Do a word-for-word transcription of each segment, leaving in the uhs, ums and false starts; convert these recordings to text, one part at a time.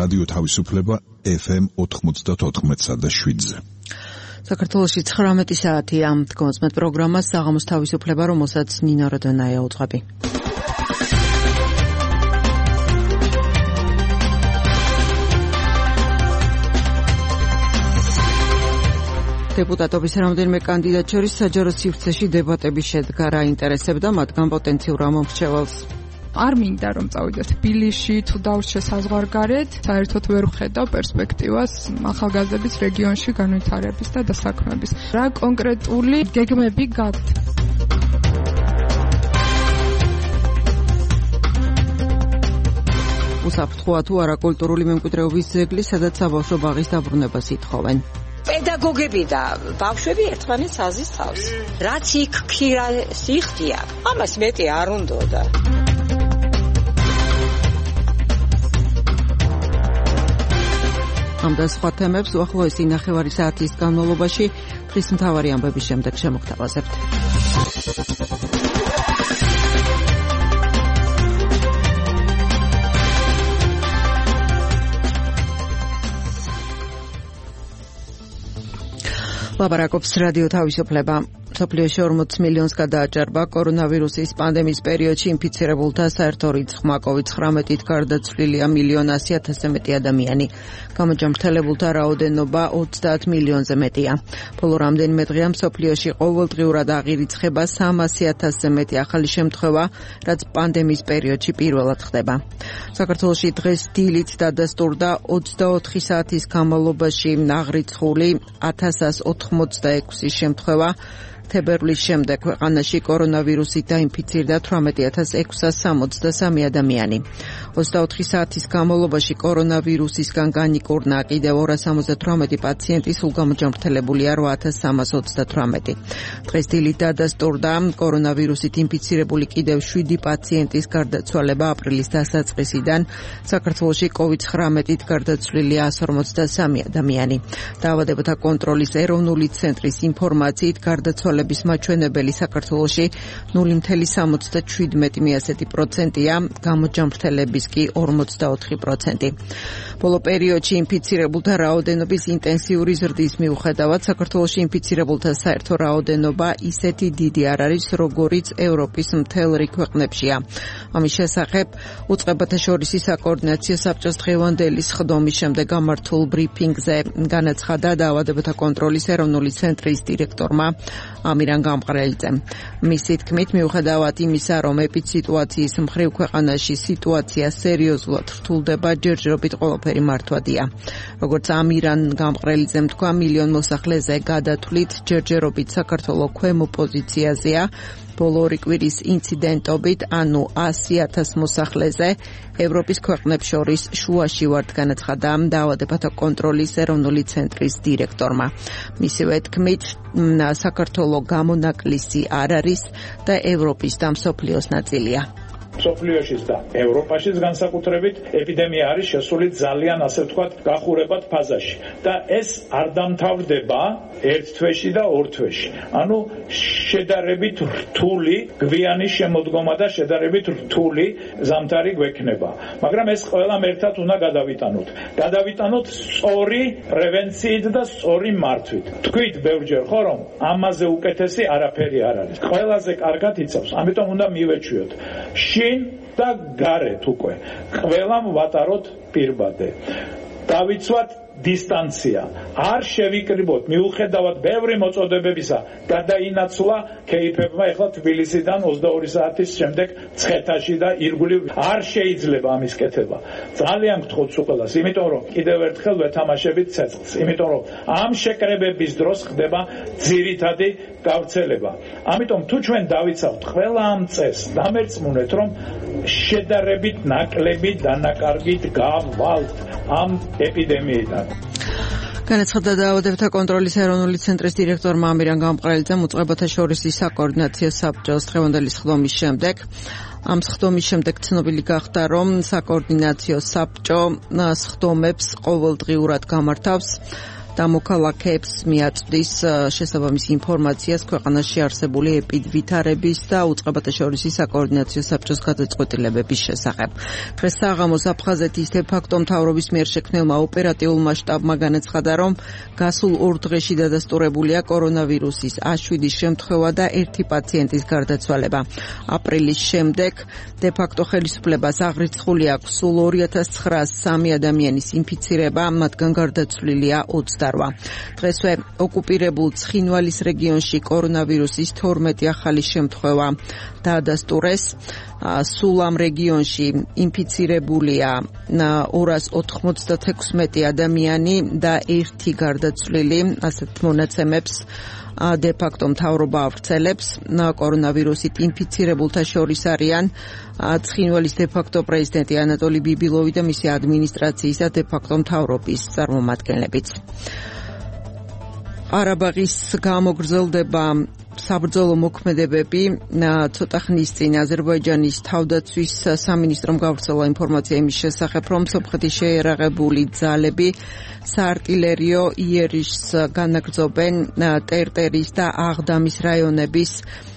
რადიო თავისუფლება ეფ ემ ოთხმოცდაოთხ და შვიდზე. საქართველოში ცხრამეტი საათია დგომსმეთ პროგრამას საღამოს თავისუფლება, რომელსაც ნინო როდონაია უძღვები. დეპუტატობის რამდენიმე კანდიდატ შორის საჯარო სივრცეში დებატები შედგა, რა ინტერესებდა მათგან პოტენციურ ამომრჩეველს. არ მინდა რომ წავიდე თბილისში თუ დავრჩე საზღვარგარეთ, საერთოდ ვერ ვხედავ პერსპექტივას ახალგაზრდების რეგიონში განვითარების და დასაქმების. რა კონკრეტული გეგმები გაქვთ? უსაფრთხოა თუ არა კულტურული მემკვიდრეობის ძეგლი, სადაც საბავშვო ბაღის დაბრუნებას ითხოვენ. პედაგოგები და ბავშვები ერთმანეთს აზის თავს. რაც იქ ქირა სიხდია, ამას მეტი არ უნდოდა. ამ და სხვა თემებს უახლოესი ნახევარი საათის განმავლობაში დღის მთავარი ამბების შემდეგ შემოგთავაზებთ. ლაბარაკობს რადიო თავისუფლება. მსოფლიოში ორმოც მილიონს გადააჭარბა კორონავირუსის პანდემიის პერიოდში ინფიცირებულთა საერთო რიცხვმა. კოვიდ ცხრამეტით გარდაცვლილია მილიონ ასი ათასზე მეტი ადამიანი. გამოჯანმრთელებულთა რაოდენობა ოცდაათ მილიონზე მეტია. ბოლო რამდენიმე დღეა მსოფლიოში ყოველდღიურად აღირიცხება სამასი ათასზე მეტი ახალი შემთხვევა, რაც პანდემიის პერიოდში პირველად ხდება. საქართველოში დღეს დილით დადასტურდა ოცდაოთხი საათის განმავლობაში აღრიცხული ათას ოთხმოცდაექვსი შემთხვევა. თებერვლის შემდეგ ქვეყანაში კორონავირუსით დაინფიცირდა თვრამეტი ათას ექვსსა სამოცდასამი ადამიანი. ოცდაოთხი საათის განმავლობაში კორონავირუსისგან განიკურნა კიდევ ორას სამოცდათვრამეტი პაციენტი, სულ გამოჯანმრთელებულია რვა ათას სამას ოცდათვრამეტი. დღეს დილით დადასტურდა კორონავირუსით ინფიცირებული კიდევ შვიდი პაციენტის გარდაცვალება აპრილის დასაწყისიდან. საქართველოში კოვიდ ცხრამეტით გარდაცვლილია εκατს ორმოცდასამი ადამიანი. დაავადებათა კონტროლის ეროვნული ცენტრის ინფორმაციით გარდაცვალების მაჩვენებელი საქართველოში ნული virgulă სამოცდაშვიდმეტი პროცენტია, გამოჯანმრთელების კი ორმოცდაოთხი პროცენტი. ბოლო პერიოდში ინფიცირებულთა რაოდენობის ინტენსიური ზრდის მიუხედავად საქართველოში ინფიცირებულთა საერთო რაოდენობა ისეთი დიდი არ არის, როგორიც ევროპის მთელ რიგ ქვეყნებშია. ამის შესახებ უწყებათა შორისი საკოორდინაციო საბჭოს დღევანდელი სხდომის შემდეგ გამართულ ბრიფინგზე განაცხადა დაავადებათა კონტროლის ეროვნული ცენტრის დირექტორმა ამირან გამყრელიძემ. მისი თქმით, მიუხედავად იმისა, რომ ეპიდსიტუაციის მხრივ ქვეყანაში სიტუაცია სერიოზულად რთულდება, ჯერჯერობით ყველაფერი მართვადია. როგორც ამირან გამყრელიძემ თქვა, მილიონ მოსახლეზე გადათვლით ჯერჯერობით საქართველო ქვემო პოზიციაზეა. ბოლო ორი კვირის ინციდენტობით, ანუ ასი ათას მოსახლეზე ევროპის ქვეყნებს შორის შუაში ვართ, განაცხადა დაავადებათა კონტროლის ეროვნული ცენტრის დირექტორმა. მისივე თქმით, საქართველო გამონაკლისი არ არის და ევროპის და მსოფლიოს ნაწილია. მსოფლიოშიც და ევროპაშიც განსაკუთრებით ეპიდემია არის შესული ძალიან, ასე ვთქვათ, გახურებად ფაზაში და ეს არ დამთავრდება ერთ თვეში და ორ თვეში. ანუ შედარებით რთული გვიანი შემოდგომა და შედარებით რთული ზამთარი გვექნება. მაგრამ ეს ყველამ ერთად უნდა გადავიტანოთ. გადავიტანოთ სწორი პრევენციით და სწორი მართვით. თქვით ბევრჯერ ხო, რომ ამაზე უკეთესი არაფერი არ არის. ყველაზე კარგად იცავს, ამიტომ უნდა მივეჩვიოთ. და გარეთ უკვე ყველამ ვატაროთ პირბადე. დავიცვათ დისტანცია. არ შევიკრიბოთ, მიუხედავად ბევრი მოწოდებებისა, გადაინაცვლა კეიფებმა ეხლა თბილისიდან ოცდაორი საათის შემდეგ ცხეთაში და ირგვლივ არ შეიძლება ამის კეთება. ძალიან გთხოვთ უყელას, იმიტომ რომ კიდევ ერთხელ ვეთამაშებით ცეცხლს, იმიტომ რომ ამ შეკრებების დროს ხდება ძირითადი გავრცელება. ამიტომ თუ ჩვენ დავიცავთ ყველა ამ წესს, დამერწმუნეთ, რომ შედარებით ნაკლები დანაკარგით გავვალთ ამ ეპიდემიიდან. განაცხადა დაავადებათა კონტროლის ეროვნული ცენტრის დირექტორმა ამირან გამყრელიძემ უწყებათა შორისი საკოორდინაციო საბჭოს დღევანდელი სხდომის შემდეგ. ამ სხდომის შემდეგ ცნობილი გახდა, რომ საკოორდინაციო საბჭო სხდომებს ყოველდღიურად გამართავს. და მოქალაქეებს მიაწვდის შესაბამის ინფორმაციას ქვეყანაში არსებული ეპიდვითარების და უწყებათა შორისი საკოორდინაციო საბჭოს გადაწყვეტილებების შესახებ. დღეს საღამოს აფხაზეთის დე-ფაქტო მთავრობის მიერ შექმნილმა ოპერატიულმა შტაბმა განაცხადა, რომ გასულ ორ დღეში დადასტურებულია კორონავირუსის აშვილის შემთხვევა და ერთი პაციენტის გარდაცვალება. აპრილის შემდეგ დე-ფაქტო ხელისუფლებას აღრიცხული აქვს სულ ორი ათას ცხრაას სამი ადამიანის ინფიცირება, მათგან გარდაცვლილია ოცდარვა. დღესვე ოკუპირებულ ცხინვალის რეგიონში კორონავირუსის თორმეტი ახალი შემთხვევა დაადასტურეს. სულ ამ რეგიონში ინფიცირებულია ორას ოთხმოცდათექვსმეტი ადამიანი და ერთი გარდაცვლილი, ასეთ მონაცემებს დე-ფაქტო მთავრობა ავრცელებს. კორონავირუსით ინფიცირებულთა შორის არიან ცხინვალის დე-ფაქტო პრეზიდენტი ანატოლი ბიბილოვი და მისი ადმინისტრაციის და დე-ფაქტო მთავრობის წარმომადგენლებიც. ყარაბაღის გამოგრძელდება საბრძოლო მოქმედებები. ცოტა ხნის წინ აზერბაიჯანის თავდაცვის სამინისტრომ გავრცელა ინფორმაცია იმის შესახებ, რომ სომხეთის შეიარაღებული ძალები საარტილერიო იერიშს განაგრძობენ ტერტერის და აღდამის რაიონების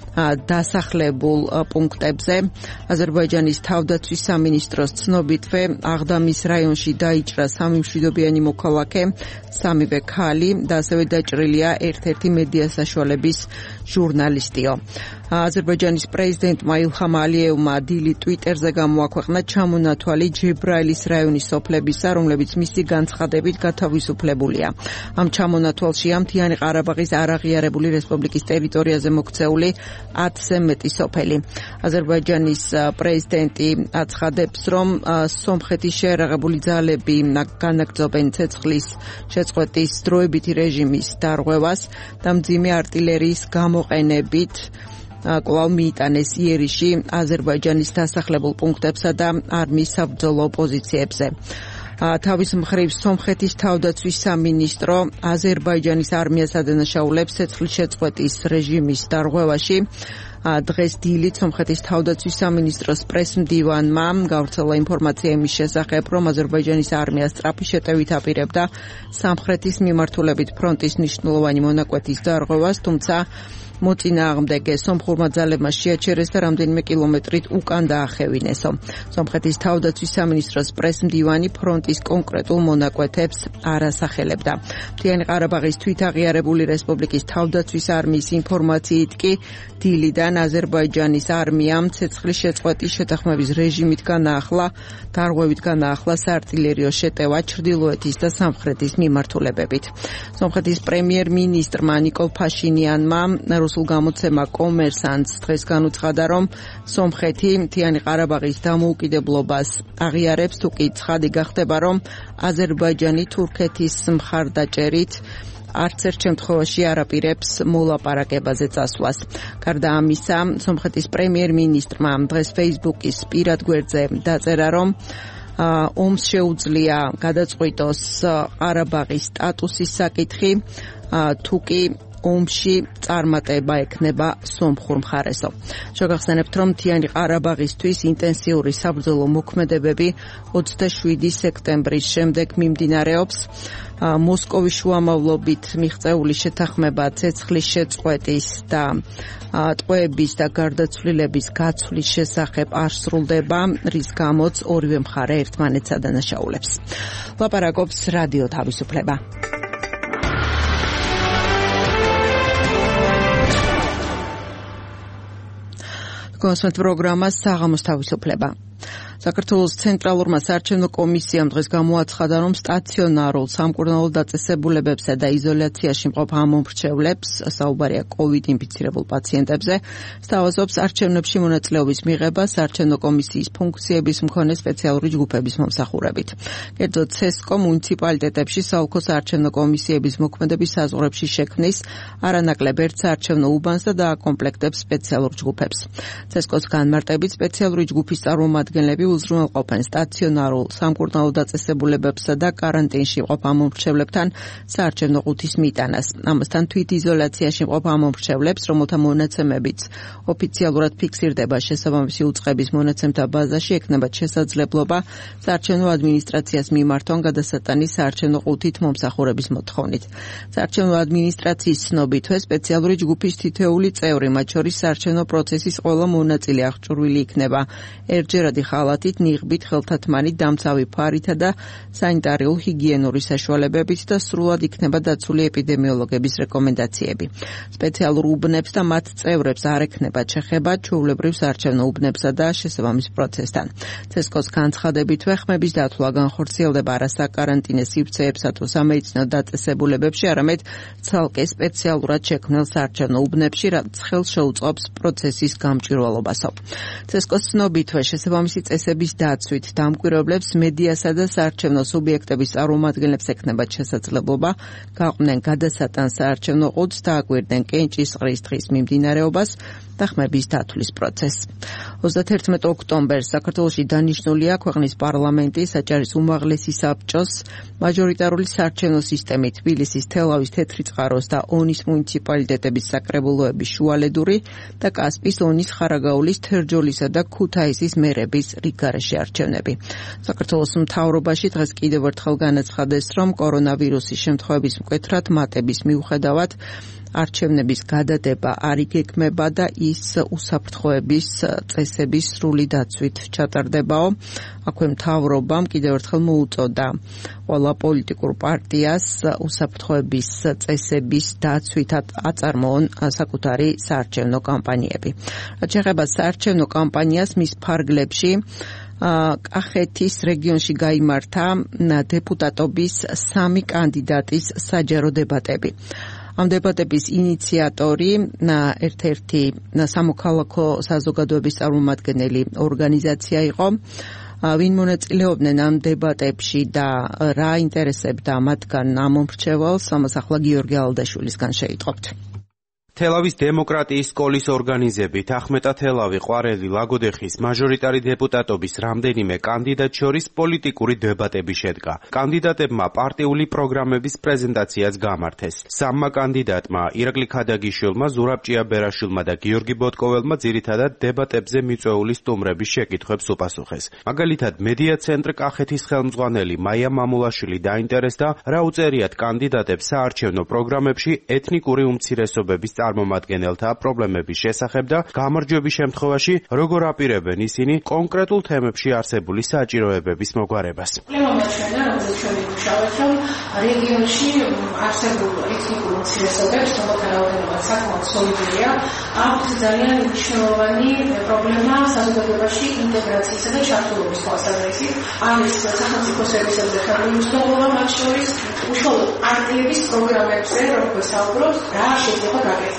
დასახლებულ პუნქტებზე. აზერბაიჯანის თავდაცვის სამინისტროს ცნობითვე აღდამის რაიონში დაიჭრა სამი მშვიდობიანი მოქალაქე, სამივე ქალი და ასევე დაჭრილია ერთ-ერთი მედია საშუალების ჟურნალისტიო. აზერბაიჯანის პრეზიდენტმა ილჰამ ალიევმა დილით ტვიტერზე გამოაქვეყნა ჩამონათვალი ჯებრაილის რაიონის სოფლებისა, რომლებიც მისი განცხადებით გათავისუფლებულია. ამ ჩამონათვალშია მთიანი ყარაბაღის არაღიარებული რესპუბლიკის ტერიტორიაზე მოქცეული ათზე მეტი სოფელი. აზერბაიჯანის პრეზიდენტი აცხადებს, რომ სომხეთის შეიარაღებული ძალები განაგრძობენ ცეცხლის შეწყვეტის დროებითი რეჟიმის დარღვევას და მძიმე არტილერიის გამოყენებით კვლავ მიიტანეს იერიში აზერბაიჯანის დასახლებულ პუნქტებსა და არმიის საბრძოლო პოზიციებზე. თავის მხრივ სომხეთის თავდაცვის სამინისტრო აზერბაიჯანის არმიას ადანაშაულებს ცეცხლის შეწყვეტის რეჟიმის დარღვევაში. დღეს დილით სომხეთის თავდაცვის სამინისტროს პრესმდივანმა გავრცელა ინფორმაცია იმის შესახებ, რომ აზერბაიჯანის არმია სწრაფი შეტევით აპირებდა სამხრეთის მიმართულებით ფრონტის მნიშვნელოვანი მონაკვეთის დარღვევას, თუმცა მოწინააღმდეგე სომხურმა ძალებმა შეაჩერეს და რამდენიმე კილომეტრით უკან დაახევინესო. სომხეთის თავდაცვის სამინისტროს პრესმდივანი ფრონტის კონკრეტულ მონაკვეთებს არ ასახელებდა. მთიანი ყარაბაღის თვითაღიარებული რესპუბლიკის თავდაცვის არმიის ინფორმაციით კი დილიდან აზერბაიჯანის არმიამ ცეცხლის შეწყვეტის შეთანხმების რეჟიმით განაახლა, დარღვევით განაახლა საარტილერიო შეტევა ჩრდილოეთის და სამხრეთის მიმართულებებით. სომხეთის პრემიერ-მინისტრმა ნიკოლ ფაშინიანმა რუსულ გამოცემა კომერსანტს დღეს განუცხადა, რომ სომხეთი მთიანი ყარაბაღის დამოუკიდებლობას აღიარებს, თუ კი ცხადი გახდება, რომ აზერბაიჯანი თურქეთის მხარდაჭერით არც ერთ შემთხვევაში არ აპირებს მოლაპარაკებაზე წასვლას. გარდა ამისა, სომხეთის პრემიერ-მინისტრმა დღეს ფეისბუქის პირად გვერდზე დაწერა, რომ ომს შეუძლია გადაწყვიტოს ყარაბაღის სტატუსის საკითხი, თუ კი ომში წარმატება ექნება სომხურ მხარესო. შეგახსენებთ, რომ მთიანი ყარაბაღისთვის ინტენსიური საბრძოლო მოქმედებები ოცდაშვიდი სექტემბრის შემდეგ მიმდინარეობს. მოსკოვის შუამავლობით მიღწეული შეთანხმება ცეცხლის შეწყვეტის და ტყვეების და გარდაცვლილების გაცვლის შესახებ არ სრულდება, რის გამოც ორივე მხარე ერთმანეთს ადანაშაულებს. ლაპარაკობს რადიო თავისუფლება. კონსულტ პროგრამა საღამოს თავისუფლება. საქართველოს ცენტრალურმა საარჩევნო კომისიამ დღეს გამოაცხადა, რომ სტაციონარულ სამკურნალო დაწესებულებებსა და იზოლაციაში მყოფ ამომრჩევლებს, საუბარია კოვიდ ინფიცირებულ პაციენტებზე, სთავაზობს არჩევნებში მონაწილეობის მიღება საარჩევნო კომისიის ფუნქციების მქონე სპეციალური ჯგუფების მომსახურებით. კერძოდ ცესკო მუნიციპალიტეტებში საოლქო საარჩევნო კომისიების მოქმედების საზღვრებში შექმნის არანაკლებ ერთ საარჩევნო უბანს და დააკომპლექტებს სპეციალურ ჯგუფებს. ცესკოს განმარტებით სპეციალური ჯგუფის წარმომადგენლები უზრუნველყოფენ სტაციონარულ სამკურნალო დაწესებულებებსა და კარანტინში მყოფ ამომრჩევლებთან საარჩევნო ყუთის მიტანას. Ამასთან თვითიზოლაციაში მყოფ ამომრჩევლებს, რომელთა მონაცემებიც ოფიციალურად ფიქსირდება შესაბამისი უწყების მონაცემთა ბაზაში, ექნებათ შესაძლებლობა საარჩევნო ადმინისტრაციას მიმართონ გადასატანის საარჩევნო ყუთით მომსახურების მოთხოვნით. საარჩევნო ადმინისტრაციის ცნობითვე სპეციალური ჯგუფის თითოეული წევრი, მათ შორის საარჩევნო პროცესის ყველა მონაწილე აღჭურვილი იქნება ერთჯერადი ხალათით, ნიღბით, ხელთათმანით, დამცავი ფარითა და სანიტარიულ ჰიგიენური საშუალებებით და სრულად იქნება დაცული ეპიდემიოლოგების რეკომენდაციები. სპეციალურ უბნებს და მათ წევრებს არ ექნებათ შეხება ჩვეულებრივ საარჩევნო უბნებსა და შესაბამის პროცესთან. ცესკოს განცხადებითვე ხმების დათვლა განხორციელდება არა საკარანტინე სივრცეებსა თუ სამედიცინო დაწესებულებებში, არამედ ცალკე სპეციალურად შექმნილ საარჩევნო უბნებში, რაც ხელს შეუწყობს პროცესის გამჭვირვალობასო. ცესკოს ცნობითვე შესაბამისი წესების დაცვით დამკვირვებლებს, მედიასა და საარჩევნო სუბიექტების წარმომადგენლებს ექნებათ შესაძლებლობა გაყვნენ გადასატან საარჩევნო ყუთს და აკვირდნენ კენჭისყრის დღის მიმდინარეობას და ხმების დათვლის პროცესს. ოცდაათერთმეტ ოქტომბერს საქართველოში დანიშნულია ქვეყნის პარლამენტის საჭარის უმაღლესი საბჭოს მაჟორიტარული საარჩევნო სისტემით თბილისის, თელავის, თეთრიწყაროს და ონის მუნიციპალიტეტების საკრებულოების შუალედური და კასპის, ონის, ხარაგაულის, თერჯოლისა და ქუთაისის მერების რიგგარეშე არჩევნები. საქართველოს მთავრობაში დღეს კიდევ ერთხელ განაცხადეს, რომ კორონავირუსის შემთხვევების მკვეთრად მატების მიუხედავად არჩევნების გადადება არ იგეგმება და ის უსაფრთხოების წესების სრული დაცვით ჩატარდებაო. აქვე მთავრობამ კიდევ ერთხელ მოუწოდა ყველა პოლიტიკურ პარტიას უსაფრთხოების წესების დაცვით აწარმოონ საკუთარი საარჩევნო კამპანიები. რაც შეეხება საარჩევნო კამპანიას, მის ფარგლებში კახეთის რეგიონში გაიმართა დეპუტატობის სამი კანდიდატის საჯარო დებატები. ამ დებატების ინიციატორი ერთ-ერთი სამოქალაქო საზოგადოების წარმომადგენელი ორგანიზაცია იყო. ვინ მონაწილეობდნენ ამ დებატებში და რა ინტერესებდა მათგან ამომრჩეველს, ამას ახლა გიორგი ალდაშვილისგან შეიტყობთ. თელავის დემოკრატიის სკოლის ორგანიზებით ახმეტა თელავი, ყვარელი, ლაგოდეხის მაჟორიტარი დეპუტატობის რამდენიმე კანდიდატ შორის პოლიტიკური დებატები შედგა. კანდიდატებმა პარტიული პროგრამების პრეზენტაციაც გამართეს. სამმა კანდიდატმა, ირაკლი ქადაგიშვილმა, ზურაბ ჭიაბერაშვილმა და გიორგი ბოტკოველმა ძირითადად დებატებზე მიწვეული სტუმრების შეკითხვებს უპასუხეს. მაგალითად, მედია ცენტრ კახეთის ხელმძღვანელი მაია მამულაშვილი დაინტერესდა, რა უწერიათ კანდიდატებს საარჩევნო პროგრამებში ეთნიკური უმცირესობების წარმომადგენელთა პრობლემების შესახებ და გამარჯვების შემთხვევაში როგორ აპირებენ ისინი კონკრეტულ თემებში არსებული საჭიროებების მოგვარებას. პრობლემაა, რომ ჩვენ ვიმუშავებთ, რომ რეგიონში არსებულ ეთნიკურ უმცირესობებს, რომელთა რაოდენობა საკმაოდ სოლიდურია, აქვს ძალიან მნიშვნელოვანი პრობლემა საზოგადოებაში ინტეგრაციისა და ჩართულობის თვალსაზრისით. არის სახელმწიფო სერვისებზე ხელმძღვანელი მცდელობა, მათ შორის უშუალოდ პარტიების პროგრამებზე, რომ გვესაუბროთ, რა შეიძლება გაკეთდეს.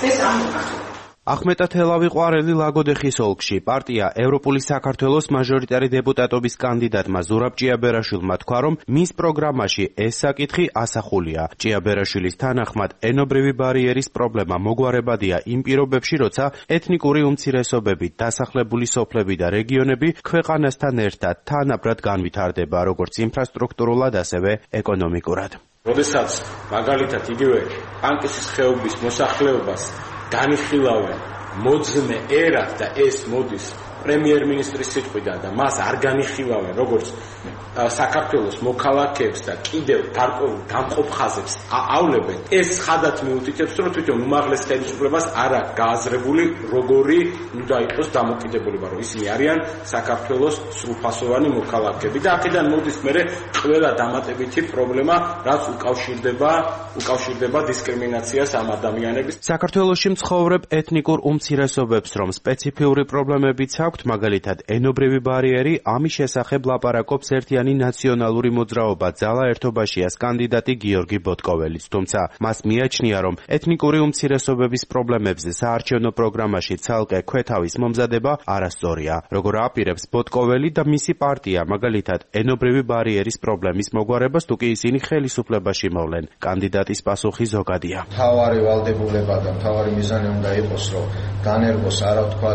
ახმეტა თელავი, ყვარელი, ლაგოდეხის ოლქში პარტია ევროპული საქართველოს მაჟორიტარი დეპუტატობის კანდიდატმა ზურაბ ჭიაბერაშვილმა თქვა, რომ მის პროგრამაში ეს საკითხი ასახულია. ჭიაბერაშვილის თანახმად, ენობრივი ბარიერის პრობლემა მოგვარებადია იმ პირობებში, როცა ეთნიკური უმცირესობები, დასახლებული სოფლები და რეგიონები ქვეყანასთან ერთად თანაბრად განვითარდება, როგორც ინფრასტრუქტურულად, ასევე ეკონომიკურად. როდესაც მაგალითად იგივე პანკისის ხეობის მოსახლეობას განიხილავენ მოძნე ერად და ეს მოდის პრემიერ-მინისტრის სიტყვიდან და მას არ განიხილავენ როგორც საქართველოს მოქალაქეებს და კიდევ გარკვეულ დამყოფ ხაზებს ავლებენ, ეს ხადად მიუთითებს, რომ თვითონ უმაღლეს ხელისუფლებას არ აქვს გააზრებული როგორი უნდა იყოს დამოკიდებულება, რომ ისინი არიან საქართველოს სრულფასოვანი მოქალაქეები და აქედან მოდის მერე ყველა დამატებითი პრობლემა, რაც უკავშირდება უკავშირდება დისკრიმინაციას ამ ადამიანების. საქართველოში მცხოვრებ ეთნიკურ უმცირესობებს რომ სპეციფიური პრობლემებიც აქვთ, მაგალითად ენობრივი ბარიერი, ამის შესახებ ლაპარაკობს ერთიანი ნაციონალური მოძრაობა ძალა ერთობაშიას კანდიდატი გიორგი ბოტკოველიც, თუმცა მას მიაჩნია, რომ ეთნიკური უმცირესობების პრობლემებზე საარჩევნო პროგრამაში ცალკე ქვეთავის მომზადება არასწორია. როგორ აპირებს ბოტკოველი და მისი პარტია, მაგალითად ენობრივი ბარიერის პრობლემის მოგვარებას, თუ კი ისინი ხელისუფლებაში მოვლენ. კანდიდატის პასუხი ზოგადია. მთავარი ვალდებულება და მთავარი მიზანი უნდა იყოს, რომ განერგოს არა ვთქვათ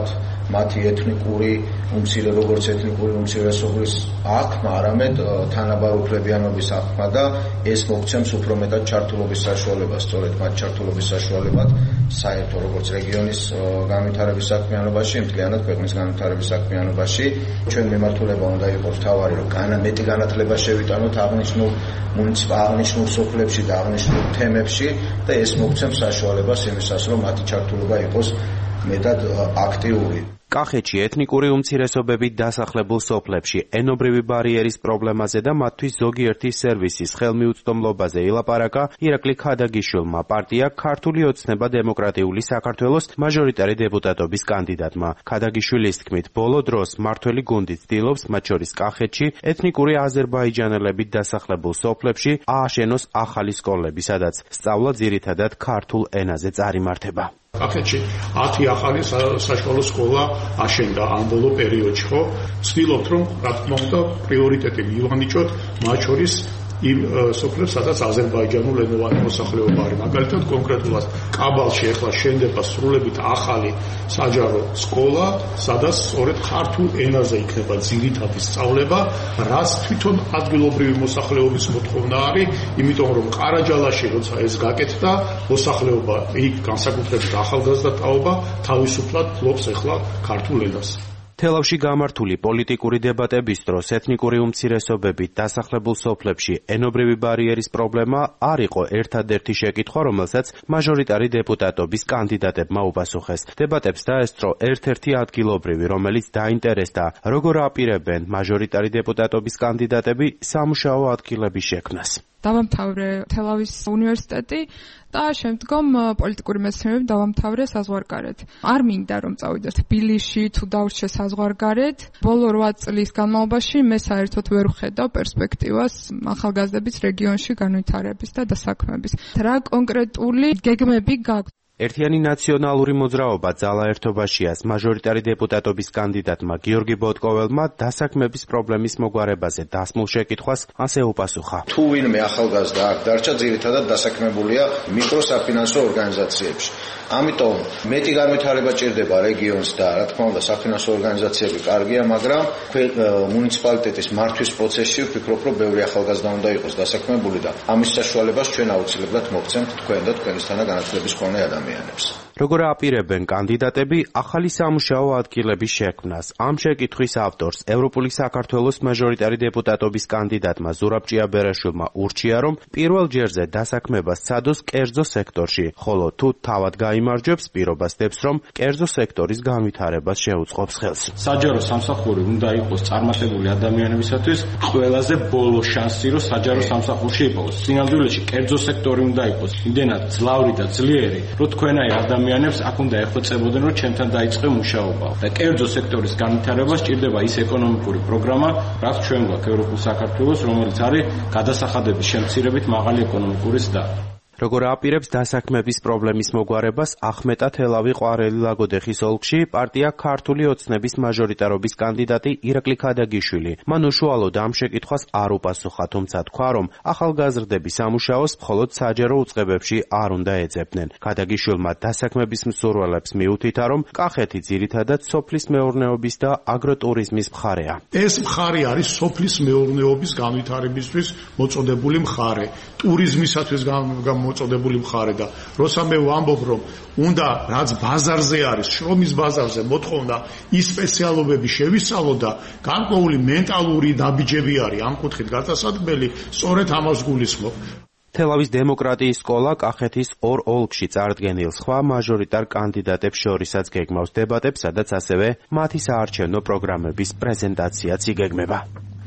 მათი ეთნიკური უმცირე როგორც ეთნიკური უმცირესობის აღქმა, არამედ თანაბარ უფლებიანობის აღქმა და ეს მოგცემს უფრო მეტად ჩართულობის საშუალებას, სწორედ მათ ჩართულობის საშუალებად საერთო როგორც რეგიონის განვითარების საქმიანობაში, მთლიანად ქვეყნის განვითარების საქმიანობაში. ჩვენ მიმართულება უნდა იყოს თავარი, რომ მეტი განათლება შევიტანოთ აღნიშნულ აღნიშნულ სოფლებში და აღნიშნულ თემებში და ეს მოგცემს საშუალებას იმისას, რომ მათი ჩართულობა იყოს მეტად აქტიური. კახეთში ეთნიკური უმცირესობებით დასახლებულ სოფლებში ენობრივი ბარიერის პრობლემაზე და მათთვის ზოგიერთი სერვისის ხელმიუწვდომლობაზე ილაპარაკა ირაკლი ქადაგიშვილმა, პარტია ქართული ოცნება დემოკრატიული საქართველოს მაჟორიტარი დეპუტატობის კანდიდატმა. ქადაგიშვილის თქმით, ბოლო დროს მართველი გუნდი ცდილობს, მათ შორის კახეთში, ეთნიკური აზერბაიჯანელებით დასახლებულ სოფლებში ააშენოს ახალი სკოლები, სადაც სწავლა ძირითადად ქართულ ენაზე წარიმართება. კახეთში ათი ახალი საშუალო სკოლა აშენდა ამ ბოლო პერიოდში, ხო? ვცდილობთ, რომ რა თქმა უნდა პრიორიტეტი მივანიჭოთ, მათ შორის იმ სოფლებს, სადაც აზერბაიჯანულ ენოვანი მოსახლეობა არის. მაგალითად, კონკრეტულად კაბალში ახლა შენდება სრულებით ახალი საჯარო სკოლა, სადაც სწორედ ქართულ ენაზე იქნება ძირითადი სწავლება, რაც თვითონ ადგილობრივი მოსახლეობის მოთხოვნა არის, იმიტომ რომ ყარაჯალაში როცა ეს გაკეთდა, მოსახლეობა იქ განსაკუთრებით ახალგაზრდა თაობა თავისუფლად ფლობს ახლა ქართულ ენას. თელავში გამართული პოლიტიკური დებატების დროს ეთნიკური უმცირესობებით დასახლებულ სოფლებში ენობრივი ბარიერის პრობლემა არ იყო ერთადერთი შეკითხვა, რომელსაც მაჟორიტარი დეპუტატობის კანდიდატებმა უპასუხეს. დებატებს დაესწრო ერთ-ერთი ადგილობრივი, რომელიც დაინტერესდა, როგორ აპირებენ მაჟორიტარი დეპუტატობის კანდიდატები სამუშაო ადგილების შექმნას. დავამთავრე თელავის უნივერსიტეტი და შემდგომ პოლიტიკური მეცნიერები დავამთავრე საზღვარგარეთ. არ მინდა რომ წავიდე თბილისში თუ დავრჩე საზღვარგარეთ. ბოლო რვა წლის განმავლობაში მე საერთოდ ვერ ვხედავ პერსპექტივას ახალგაზრდების რეგიონში განვითარების და დასაქმების. რა კონკრეტული გეგმები გაქვთ? ერთიანი ნაციონალური მოძრაობა ძალა ერთობაშიას მაჟორიტარი დეპუტატობის კანდიდატმა გიორგი ბოტკოველმა დასაქმების პრობლემის მოგვარებაზე დასმულ შეკითხვას ასე უპასუხა. თუ ვინმე ახალგაზრდა აქ დარჩა, ძირითადად დასაქმებულია მიკროსაფინანსო ორგანიზაციებში. ამიტომ მეტი განვითარება ჭირდება რეგიონს და რა თქმა უნდა საფინანსო ორგანიზაციები კარგია, მაგრამ მუნიციპალიტეტის მართვის პროცესში ვფიქრობ, რომ ბევრი ახალგაზრდა უნდა იყოს დასაქმებული და ამის საშუალებას ჩვენ აუცილებლად მოგცემთ თქვენ და თქვენისთანა განათლების მქონე ადამიანებს. როგორ აპირებენ კანდიდატები ახალი სამუშაო ადგილების შექმნას? ამ შეკითხვის ავტორს ევროპული საქართველოს მაჟორიტარი დეპუტატობის კანდიდატმა ზურაბ ჭიაბერაშვილმა ურჩია, რომ პირველ ჯერზე დასაქმება სცადოს კერძო სექტორში, ხოლო თუ თავად გაიმარჯვებს, პირობას დებს, რომ კერძო სექტორის განვითარებას შეუწყობს ხელს. საჯარო სამსახური უნდა იყოს წარმატებული ადამიანებისათვის ყველაზე ბოლო შანსი, რომ საჯარო სამსახურში იპოვოს. სინამდვილეში კერძო სექტორი უნდა იყოს იმდენად ძლავრი და ძლიერი, რომ თქვენაირ ადამიანებს აქ უნდა ეხვეწებოდნენ, რომ ჩემთან დაიწყე მუშაობა. და კერძო სექტორის განვითარებას სჭირდება ის ეკონომიკური პროგრამა, რაც ჩვენ გვაქვს ევროპულ საქართველოს, რომელიც არის გადასახადების შემცირებით მაღალი ეკონომიკური ზრდა. როგორ აპირებს დასაქმების პრობლემის მოგვარებას ახმეტა თელავი ყვარელი ლაგოდეხის ოლქში პარტია ქართული ოცნების მაჟორიტარობის კანდიდატი ირაკლი ქადაგიშვილი. მან უშუალოდ ამ შეკითხვას არ უპასუხა, თუმცა თქვა, რომ ახალგაზრდები სამუშაოს მხოლოდ საჯარო უწყებებში არ უნდა ეძებდნენ. ქადაგიშვილმა დასაქმების მსურველებს მიუთითა, რომ კახეთი ძირითადად სოფლის მეურნეობის და აგროტურიზმის მხარეა. ეს მხარე არის სოფლის მეურნეობის განვითარებისთვის მოწოდებული მხარე, ტურიზმისათვის მოწოდებული მხარე და როცა მე ვამბობ, რომ უნდა რაც ბაზარზე არის, შრომის ბაზარზე მოთხოვნა ის სპეციალობები შევისწავლო და გარკვეული მენტალური ნაბიჯები არის ამ კუთხით გასასადებელი, სწორედ ამას გულისხმობ. თელავის დემოკრატიის სკოლა კახეთის ორ ოლქში წარდგენილ სხვა მაჟორიტარ კანდიდატებს შორისაც გეგმავს დებატებს, სადაც ასევე მათი საარჩევნო პროგრამების პრეზენტაციაც იგეგმება.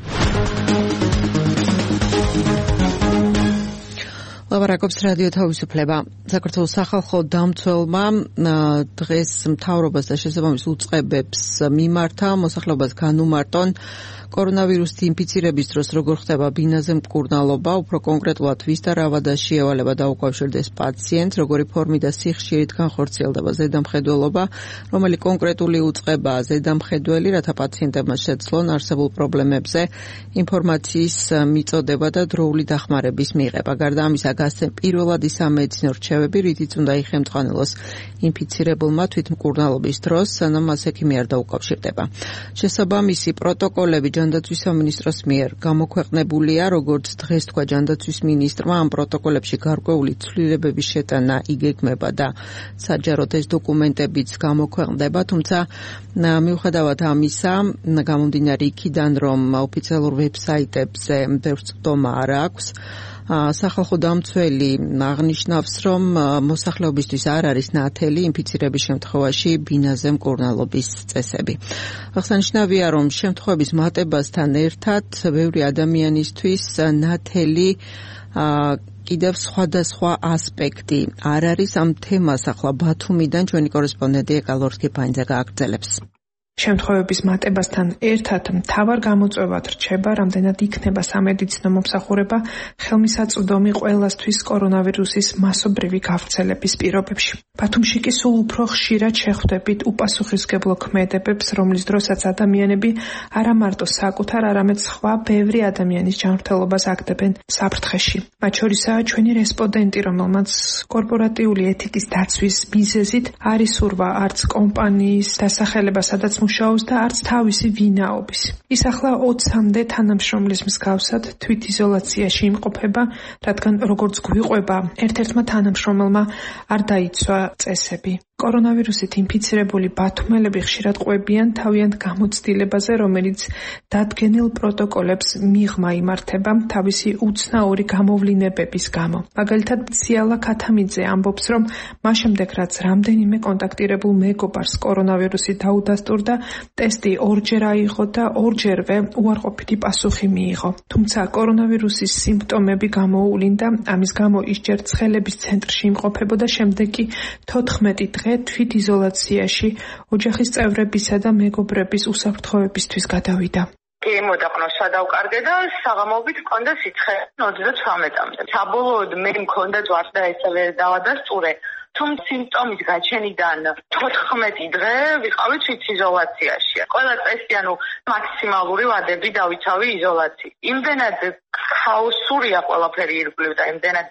ლაპარაკობს რადიო თავისუფლება. საქართველოს სახალხო დამცველმა დღეს მთავრობას და შესაბამის უწყებებს მიმართა მოსახლეობას განუმარტონ კორონავირუსით ინფიცირების დროს როგორ ხდება ბინაზე მკურნალობა, უფრო კონკრეტულად ვის და რა ვადაში ევალება დაუკავშირდეს პაციენტს, როგორი ფორმით და სიხშირით განხორციელდება ზედამხედველობა, რომელი კონკრეტული უწყება ზედამხედველი, რათა პაციენტებმა შეძლონ არსებულ პრობლემებზე ინფორმაციის მიწოდება და დროული დახმარების მიღება. გარდა ამისა, გასცენ პირველადი სამედიცინო რჩევები, რითიც უნდა იხელმწყანელოს ინფიცირებულმა თვითმკურნალობის დროს, სანამ მას ექიმი არ დაუკავშირდება. შესაბამისი პროტოკოლები ჯანდაცვის სამინისტროს მიერ გამოქვეყნებულია, როგორც დღეს თქვა ჯანდაცვის მინისტრმა, ამ პროტოკოლებში გარკვეული ცვლილებების შეტანა იგეგმება და საჯაროდ ეს დოკუმენტებიც გამოქვეყნდება, თუმცა მიუხედავად ამისა, გამომდინარე იქიდან, რომ ოფიციალურ ვებსაიტებზე ბევრ წვდომა არ აქვს, სახალხო დამცველი აღნიშნავს, რომ მოსახლეობისთვის არ არის ნათელი ინფიცირების შემთხვევაში ბინაზე მკურნალობის წესები. აღსანიშნავია, რომ შემთხვევების მატებასთან ერთად ბევრი ადამიანისთვის ნათელი კიდევ სხვადასხვა ასპექტი არ არის. ამ თემას ახლა ბათუმიდან ჩვენი კორესპონდენტი ეკალორ სკიფაინძე გააგრძელებს. შემთხვევების მატებასთან ერთად მთავარ გამოწვევად რჩება, რამდენად იქნება სამედიცინო მომსახურება ხელმისაწვდომი ყველასთვის კორონავირუსის მასობრივი გავრცელების პირობებში. ბათუმში კი სულ უფრო ხშირად შეხვდებით უპასუხისმგებლო ქმედებებს, რომლის დროსაც ადამიანები არა მარტო საკუთარ, არამედ სხვა ბევრი ადამიანის ჯანმრთელობას აგდებენ საფრთხეში. მათ შორისაა ჩვენი რესპონდენტი, რომელმაც კორპორატიული ეთიკის დაცვის მიზეზით არ ისურვა არც კომპანიის დასახელება, სადაც მუშაობს და არც თავისი ვინაობის. ის ახლა ოცამდე თანამშრომლის მსგავსად თვითიზოლაციაში იმყოფება, რადგან როგორც გვიყვება, ერთ-ერთმა თანამშრომელმა არ დაიცვა წესები. კორონავირუსით ინფიცირებული ბათუმელები ხშირად ყვებიან თავიანთ გამოცდილებაზე, რომელიც დადგენილ პროტოკოლებს მიღმა იმართება თავისი უცნაური გამოვლინებების გამო. მაგალითად, ციალა ქათამიძე ამბობს, რომ მას შემდეგ, რაც რამდენიმე კონტაქტირებულ მეგობარს კორონავირუსი დაუდასტურდა, ტესტი ორჯერ აიღო და ორჯერვე უარყოფითი პასუხი მიიღო. თუმცა კორონავირუსის სიმპტომები გამოუვლინდა, ამის გამო ის ჯერ ცხელების ცენტრში იმყოფებოდა, შემდეგ კი თოთხმეტი დღე თვითიზოლაციაში ოჯახის წევრებისა და მეგობრების უსაფრთხოებისთვის გადავიდა. მოდაყნოს სადავკარგე და საღამოობით მქონდა სიცხე ოცდათვრამეტამდე. საბოლოოდ მე მქონდა ჯვარს და ესე ვერ დავადასტურე. თუმცა სიმპტომის გაჩენიდან თოთხმეტი დღე ვიყავი თვითიზოლაციაში. ყველა წესი, ანუ მაქსიმალური ვადები დავიცავი იზოლაციის. იმდენად ქაოსურია ყველაფერი ირგვლივ და იმდენად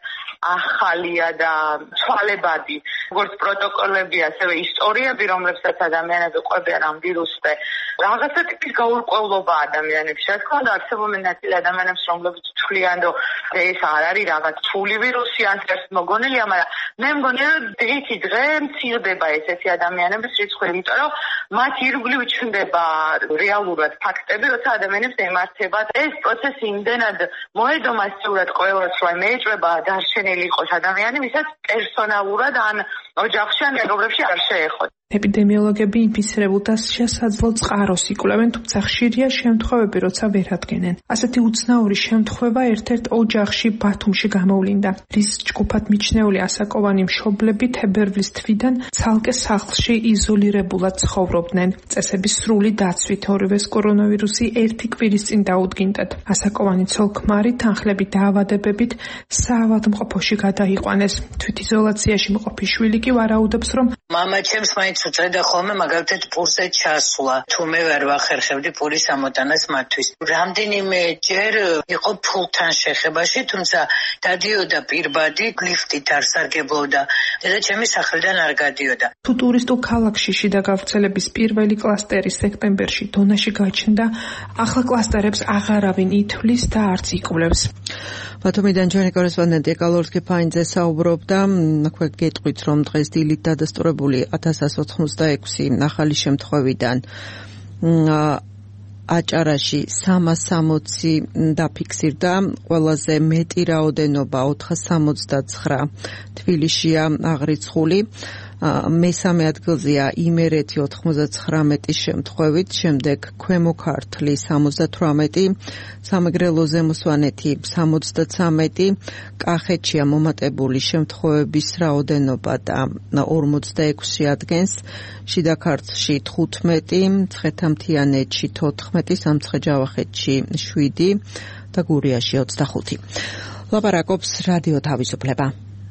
ახალია და ცვალებადი, როგორც პროტოკოლები, ასევე ისტორიები, რომლებსაც ადამიანები ყვებიან ამ ვირუსზე. რაღაცა ტიპის გაურკვევლობა ადამიანებში. რა თქმა უნდა, არსებობენ ნაწილი ადამიანებს, რომლებიც თვლიან, რომ ეს არ არის რაღაც ცული ვირუსი, ან ერთ მოგონილია, მაგრამ მე მგონი, რომ დღითი დღე მცირდება ესეთი ადამიანების რიცხვი, იმიტომ რომ მათ ირგვლივ ჩნდება რეალურად ფაქტები, როცა ადამიანებს ემართებათ. ეს პროცესი იმდენად მოედო მასიურად ყველას, რომ მეეჭვება დარჩენილი იყოს ადამიანი, ვისაც პერსონალურად ან ოჯახში ან მეგობრებში არ შეეხოთ. ეპიდემიოლოგები ინფიცირებულთა შესაძლო წყაროს იკვლევენ, თუმცა ხშირია შემთხვევები, როცა ვერ ადგენენ. ასეთი უცნაური შემთხვევა ერთ-ერთ ოჯახში ბათუმში გამოვლინდა, რის ჯგუფად მიჩნეული ასაკოვანი მშობლები თებერვლის თვიდან ცალკე სახლში იზოლირებულად ცხოვრობდნენ. წესების სრული დაცვით ორივეს კორონავირუსი ერთი კვირის წინ დაუდგინდათ. ასაკოვანი ცოლ-ქმარი თანხლებით დაავადებებით საავადმყოფოში გადაიყვანეს. თვითიზოლაციაში მყოფი შვილი კი ვარაუდობს, რომ მამა ჩემს მაინც უწევდა ხოლმე მაგალითად პურზე ჩასვლა. თუ მე ვერ ვახერხებდი პურის ამოტანას მათთვის. რამდენიმე ჯერ იყო ფულთან შეხებაში, თუმცა დადიოდა პირბადი, ლიფტით არ სარგებლობდა და ჩემი სახლიდან არ გადიოდა. თუ ტურისტულ ქალაქში შიდა გავრცელების პირველი კლასტერი სექტემბერში დონაში გაჩნდა, ახლა კლასტერებს აღარავინ ითვლის და არც იკვლევს. ბათუმიდან ჩვენი კორესპონდენტი ეკალორ სკიფაინძე საუბრობდა, აქვე გეტყვით, რომ დღეს დილით დადასტურებული ათას ათას ოცდაექვსი ახალი შემთხვევიდან აჭარაში სამას სამოცი დაფიქსირდა, ყველაზე მეტი რაოდენობა ოთხას სამოცდაცხრა თბილისშია აღრიცხული. მესამე ადგილზეა იმერეთი ოთხმოცდათხრამეტის შემთხვევით, შემდეგ ქვემო ქართლი სამოცდათვრამეტი, სამეგრელო ზემო სვანეთი სამოცდაცამეტი, კახეთშია მომატებული შემთხვევების რაოდენობა და ორმოცდაექვსი ადგენს, შიდა ქართლში თხუთმეტი, მცხეთა-მთიანეთში თოთხმეტი, სამცხე-ჯავახეთში შვიდი და გურიაში ოცდახუთი. ლაპარაკობს რადიო თავისუფლება.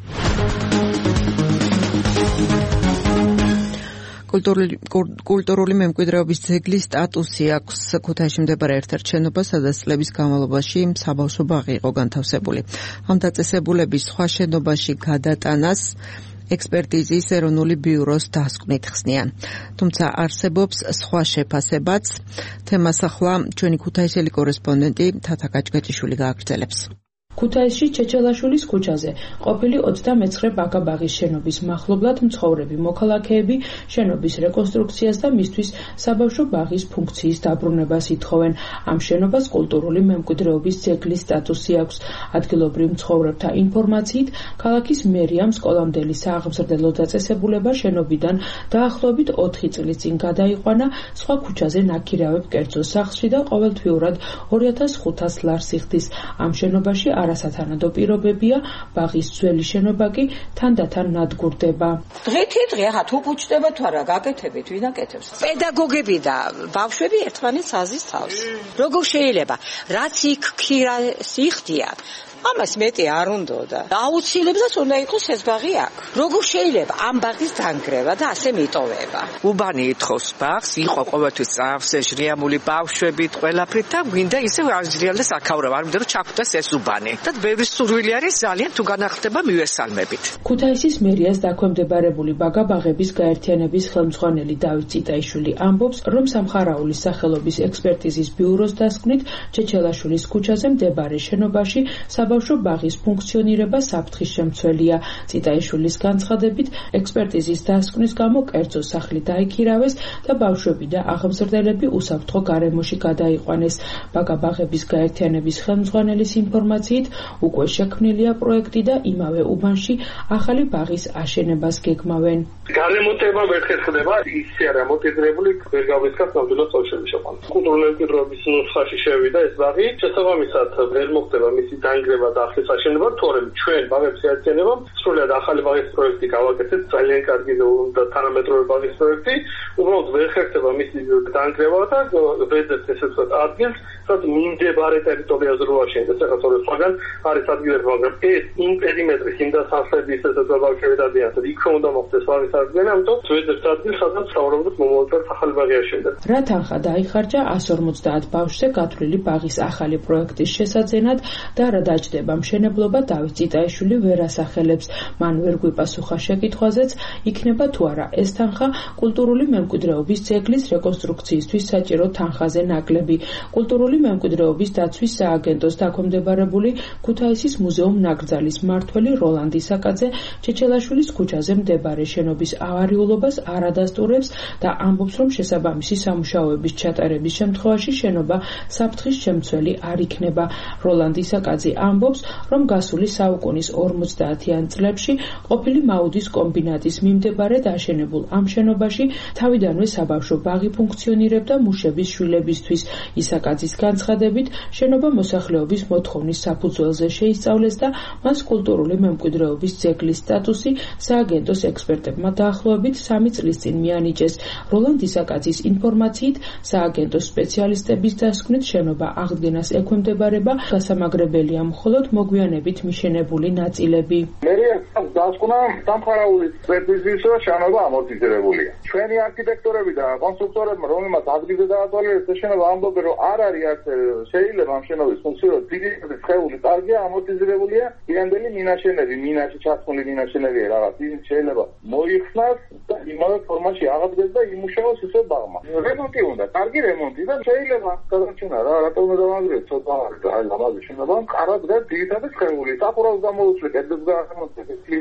კულტურული კულტურული მემკვიდრეობის ძეგლის სტატუსი აქვს ქუთაისში მდებარე ერთ-ერთ შენობას, სადაც წლების განმავლობაში საბავშვო ბაღი იყო განთავსებული. ამ დაწესებულების სხვა შენობაში გადატანას ექსპერტიზის ეროვნული ბიუროს დასკვნით ხსნიან. თუმცა არსებობს სხვა შეფასებაც. თემას ახლა ჩვენი ქუთაისელი კორესპონდენტი თათა გაჭგაჭიშვილი გააგრძელებს. ქუთაისში ჩეჩელაშვილის ქუჩაზე ყოფილი ოცდამეცხრე ბაგაბაღის შენობის მახლობლად მცხოვრები მოქალაქეები შენობის რეკონსტრუქციას და მისთვის საბავშვო ბაღის ფუნქციის დაბრუნებას ითხოვენ. ამ შენობას კულტურული მემკვიდრეობის ძეგლის სტატუსი აქვს. ადგილობრივ მცხოვრებთა ინფორმაციით, ქალაქის მერიამ სკოლამდელი სააღმზრდელო დაწესებულება შენობიდან დაახლოებით ოთხი წლის წინ გადაიყვანა სხვა ქუჩაზე ნაქირავებ კერძო სახლში და ყოველთვიურად ორი ათას ხუთას ლარს იხდის. ამ შენობაში არასათანადო პირობებია, ბაღის ძველი შენობა კი თანდათან ნადგურდება. დღეთი დღე ხა თუ პუჩდება თუ არა გაკეთებით, ვინ აკეთებს? პედაგოგები და ბავშვები ერთმანეთს აზისთავს. როგორ შეიძლება, რაც იქ ქირას იხდია, ამას მეტი არ უნდოდა. აუცილებლად უნდა იყოს ეს ბაღი აქ. როგორ შეიძლება ამ ბაღის დანგრევა და ასე მიტოვება? უბანი ითხოვს ბაღს, იყო ყოველთვის წავსე ჟრიამული ბავშვებით, ყველაფრით და გვინდა ისე აღზრიალდეს აქაურება, არ მინდა რომ ჩაგვდას ეს უბანი. და ბევრი სურვილი არის ძალიან თუ განახლდება მივესალმებით. ქუთაისის მერიას დაქვემდებარებული ბაგაბაღების გაერთიანების ხელმძღვანელი დავით წიტაიშვილი ამბობს, რომ სამხარაულის სახელობის ექსპერტიზის ბიუროს დასკვნით ჩეჩელაშვილის ქუჩაზე მდებარე შენობაში საბავშვო ბაღის ფუნქციონირება საფრთხის შემცველია. წიტაიშვილის განცხადებით, ექსპერტიზის დასკვნის გამო კერძო სახლი დაიქირავეს და ბავშვები და აღმზრდელები უსაფრთხო გარემოში გადაიყვანეს. ბაგაბაღების გაერთიანების ხელმძღვანელის ინფორმაციით, უკვე შექმნილია პროექტი და იმავე უბანში ახალი ბაღის აშენებას გეგმავენ. გარემონტება ვერ ხერხდება, ისე არა მოტივირებული ვერ გავისკათ ნამდვილად წოჩები შეყვანა. კულტურული მემკვიდრეობის ნუსხაში შევიდა ეს ბაღი, შესაბამისად ვერ მოხდება მისი დანგრევა და ახლის აშენება, თორემ ჩვენ ბაღებს ეაცენებამ სრულად ახალი ბაღის პროექტი გავაკეთეთ, ძალიან კარგი და თანამედროვე ბაღის პროექტი, უბრალოდ ვერ ხერხდება მისი დანგრევა და ვეძებთ ესე ვთქვათ ადგილს, სადაც მიმდებარე ტერიტორიაზე რო აშენდეს, ახლა თორემ სხვაგან არის ადგილები, მაგრამ ეს იმ პერიმეტრის, იმ დასახლების ესეც ბავშვები დადიან, იქ უნდა მოხდეს ბაღის აღდგენა, ამიტომ ვეძებთ ადგილს, სადაც საუბრობთ მომავალ ახალი ბაღი აშენდეს. რა თანხა დაიხარჯა εκατს ორმოცდაათ ბავშვზე გათვლილი ბაღის ახალი პროექტის შესაძენად და რა დაჯდება მშენებლობა დავით წიტაიშვილი ვერ ასახელებს. მან ვერ გვიპასუხა შეკითხვაზეც, იქნება თუ არა ეს თანხა კულტურული მემკვიდრეობის ძეგლის რეკონსტრუქციისთვის საჭირო თანხაზე ნაკლები. კულტურული მემკვიდრეობის დაცვის სააგენტოს დაქვემდებარებული ქუთაისის მუზეუმ-ნაკრძალის მმართველი როლანდი საკაძე ჩეჩელაშვილის ქუჩაზე მდებარე შენობის ავარიულობას არ ადასტურებს და ამბობს, რომ შესაბამისი სამუშაოების ჩატარების შემთხვევაში შენობა საფრთხის შემცველი არ იქნება. როლანდი საკაძე ამბობს, რომ გასული საუკუნის ორმოცდაათიან წლებში ყოფილი მაუდის კომბინატის მიმდებარედ აშენებულ ამ შენობაში თავიდანვე საბავშვო ბაღი ფუნქციონირებდა მუშების შვილებისთვის. ისაკაძის განცხადებით, შენობა მოსახლეობის მოთხოვნის საფუძველზე შეისწავლეს და მას კულტურული მემკვიდრეობის ძეგლის სტატუსი სააგენტოს ექსპერტებმა დაახლოებით სამი წლის წინ მიანიჭეს. როლანდი ისაკაძის ინფორმაციით, სააგენტოს სპეციალისტების დასკვნით შენობა აღდგენას ექვემდებარება, გასამაგრებელია მხოლოდ მოგვიანებით მიშენებული ნაწილები. მერია დასკვნა სამხარაულის ექსპერტიზის შენობა ამორტიზირებულია. ჩვენი არქიტექტორები და კონსტრუქტორებმა, რომელმაც ადგილზე დაათვალიერეს ეს შენობა, ამბობენ, რომ არ არის არც შეიძლება ამ შენობის ფუნქციურად დიდი სხეული კარგია, ამორტიზირებულია. გვიანდელი მინაშენები, მინაში ჩასმული მინაშენებია რაღაც, ის შეიძლება მოიხსნას და იმავე ფორმაში აღდგეს და იმუშაოს ისე ბაღმა. რემონტი უნდა, კარგი რემონტი და შეიძლება გადარჩენა რა, რატომ უნდა დავანგრიოთ ცოტა არის და აი ლამაზი შენობა, კარად და ძირითადად სხეული, საფურავს გამოუწვე, კედლებს გაამონტეს, ეს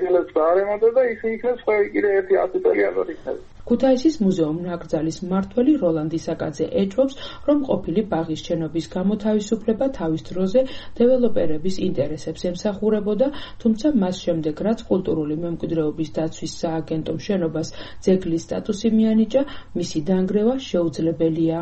დილებს დაარემონტა და ისე იქნებს ყველა კიდე ერთი ათი წელი აღარ იქნება. ქუთაისის მუზეუმ-ნაკრძალის მმართველი როლანდ ისაკაძე ეჭვობს, რომ ყოფილი ბაღის შენობის გამოთავისუფლება თავის დროზე დეველოპერების ინტერესებს ემსახურებოდა, თუმცა მას შემდეგ, რაც კულტურული მემკვიდრეობის დაცვის სააგენტომ შენობას ძეგლის სტატუსი მიანიჭა, მისი დანგრევა შეუძლებელია.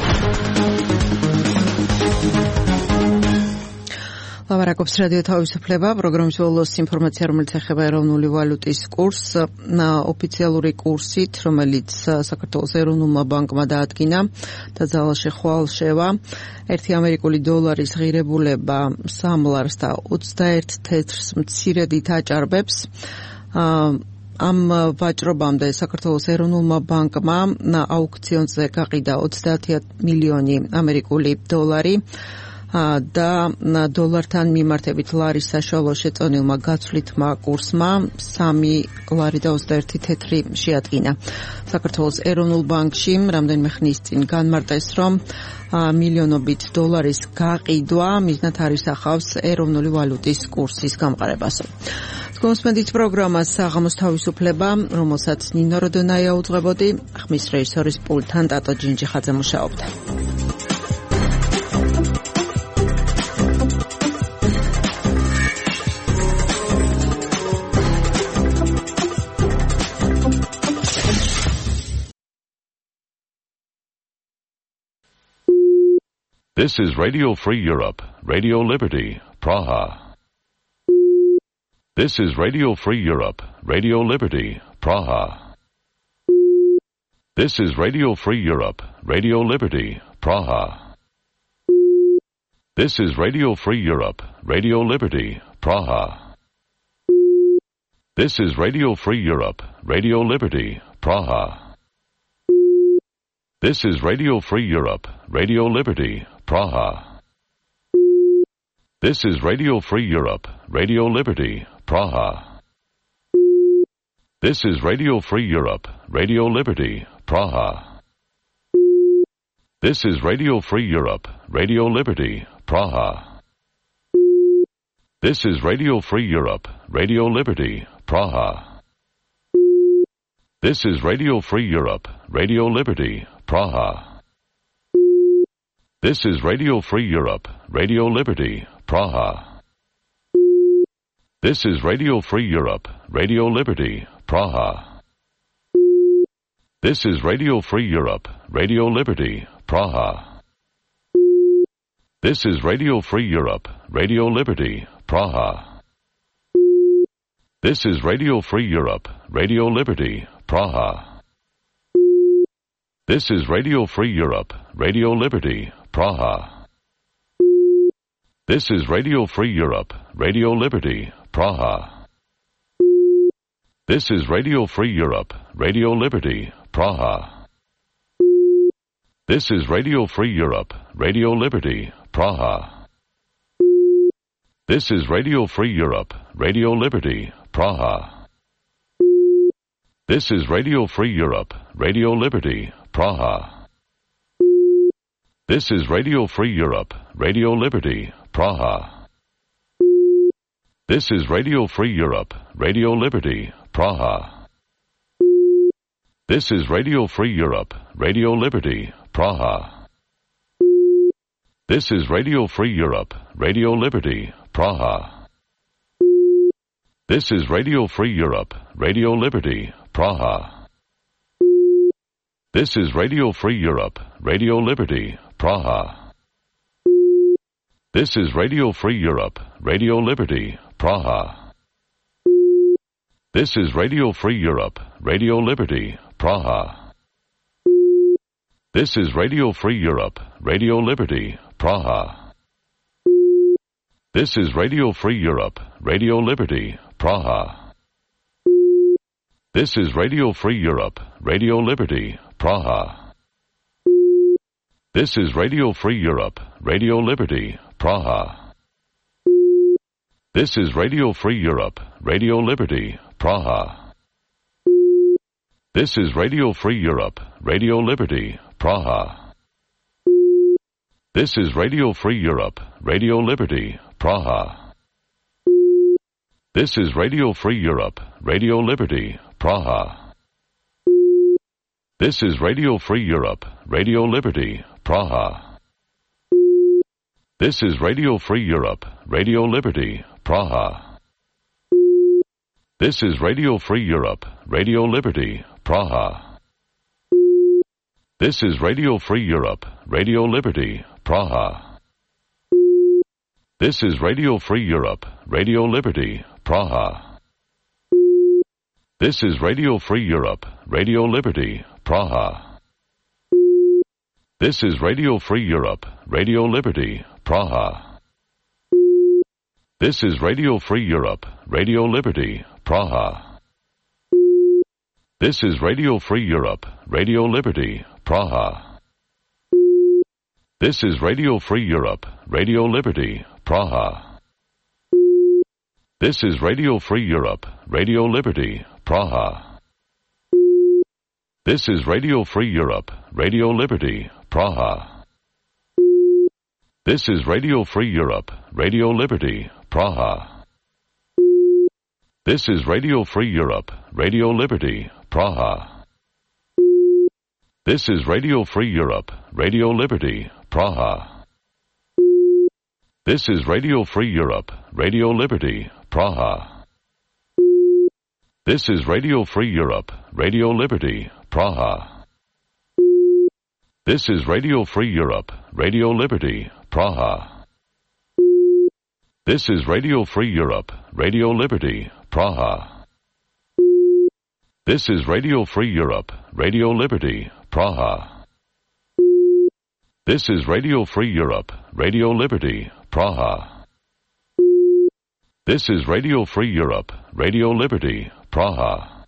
ლავარაკობს რადიო თავისუფლება, პროგრამის ბოლოს ინფორმაცია, რომელიც ეხება ეროვნული ვალუტის კურსს, ოფიციალური კურსით, რომელიც საქართველოს ეროვნულმა ბანკმა დაადგინა და ძალაში ხვალ შევა. ერთი ამერიკული დოლარის ღირებულება სამ ლარს და ოცდაერთ თეთრს მცირედით აჭარბებს. ამ ვაჭრობამდე საქართველოს ეროვნულმა ბანკმა აუქციონზე გაყიდა ოცდაათი მილიონი ამერიკული დოლარი. და დოლართან მიმართებით ლარის საშუალო შეწონილმა გაცვლითმა კურსმა სამი ლარი და ოცდაერთი თეთრი შეადგინა. საქართველოს ეროვნულ ბანკში რამდენიმე ხნის წინ განმარტეს, რომ მილიონობით დოლარის გაყიდვა მიზნად არის ახავს ეროვნული ვალუტის კურსის გამყარებას. გონსმენდით პროგრამას საღამოს თავისუფლება, რომელსაც ნინო როდონაია უძღვებოდი, ხმის რეჟისორის პულტთან ტატო ჯინჯიხაძე მუშაობდა. This is Radio Free Europe, Radio Liberty, Praha. This is Radio Free Europe, Radio Liberty, Praha. This is Radio Free Europe, Radio Liberty, Praha. This is Radio Free Europe, Radio Liberty, Praha. This is Radio Free Europe, Radio Liberty, Praha. This is Radio Free Europe, Radio Liberty, Praha. This is Radio Free Europe, Radio Liberty, Praha. This is Radio Free Europe, Radio Liberty, Praha. This is Radio Free Europe, Radio Liberty, Praha. This is Radio Free Europe, Radio Liberty, Praha. This is Radio Free Europe, Radio Liberty, Praha. This is Radio Free Europe, Radio Liberty, Praha. This is Radio Free Europe, Radio Liberty, Praha. This is Radio Free Europe, Radio Liberty, Praha. This is Radio Free Europe, Radio Liberty, Praha. This is Radio Free Europe, Radio Liberty, Praha. This is Radio Free Europe, Radio Liberty, Praha. This is Radio Free Europe, Radio Liberty, Praha. This is Radio Free Europe, Radio Liberty, Praha. This is Radio Free Europe, Radio Liberty, Praha. This is Radio Free Europe, Radio Liberty, Praha. This is Radio Free Europe, Radio Liberty, Praha. This is Radio Free Europe, Radio Liberty, Praha. This is Radio Free Europe, Radio Liberty, Praha. This is Radio Free Europe, Radio Liberty, Praha. This is Radio Free Europe, Radio Liberty, Praha. This is Radio Free Europe, Radio Liberty, Praha. This is Radio Free Europe, Radio Liberty, Praha. This is Radio Free Europe, Radio Liberty, Praha. This is Radio Free Europe, Radio Liberty, Praha. This is Radio Free Europe, Radio Liberty, Praha. This is Radio Free Europe, Radio Liberty, Praha. This is Radio Free Europe, Radio Liberty, Praha. This is Radio Free Europe, Radio Liberty, Praha. This is Radio Free Europe, Radio Liberty, Praha. This is Radio Free Europe, Radio Liberty, Praha. This is Radio Free Europe, Radio Liberty, Praha. This is Radio Free Europe, Radio Liberty, Praha. This is Radio Free Europe, Radio Liberty, Praha. This is Radio Free Europe, Radio Liberty, Praha. This is Radio Free Europe, Radio Liberty, Praha. This is Radio Free Europe, Radio Liberty, Praha. This is Radio Free Europe, Radio Liberty, Praha. This is Radio Free Europe, Radio Liberty, Praha. This is Radio Free Europe, Radio Liberty, Praha. This is Radio Free Europe, Radio Liberty, Praha. This is Radio Free Europe, Radio Liberty, Praha. This is Radio Free Europe, Radio Liberty, Praha. This is Radio Free Europe, Radio Liberty, Praha. This is Radio Free Europe, Radio Liberty, Praha. This is Radio Free Europe, Radio Liberty, Praha. This is Radio Free Europe, Radio Liberty, Praha. This is Radio Free Europe, Radio Liberty, Praha. This is Radio Free Europe, Radio Liberty, Praha. This is Radio Free Europe, Radio Liberty, Praha. This is Radio Free Europe, Radio Liberty, Praha. This is Radio Free Europe, Radio Liberty, Praha. This is Radio Free Europe, Radio Liberty, Praha. This is Radio Free Europe, Radio Liberty, Praha. This is Radio Free Europe, Radio Liberty, Praha.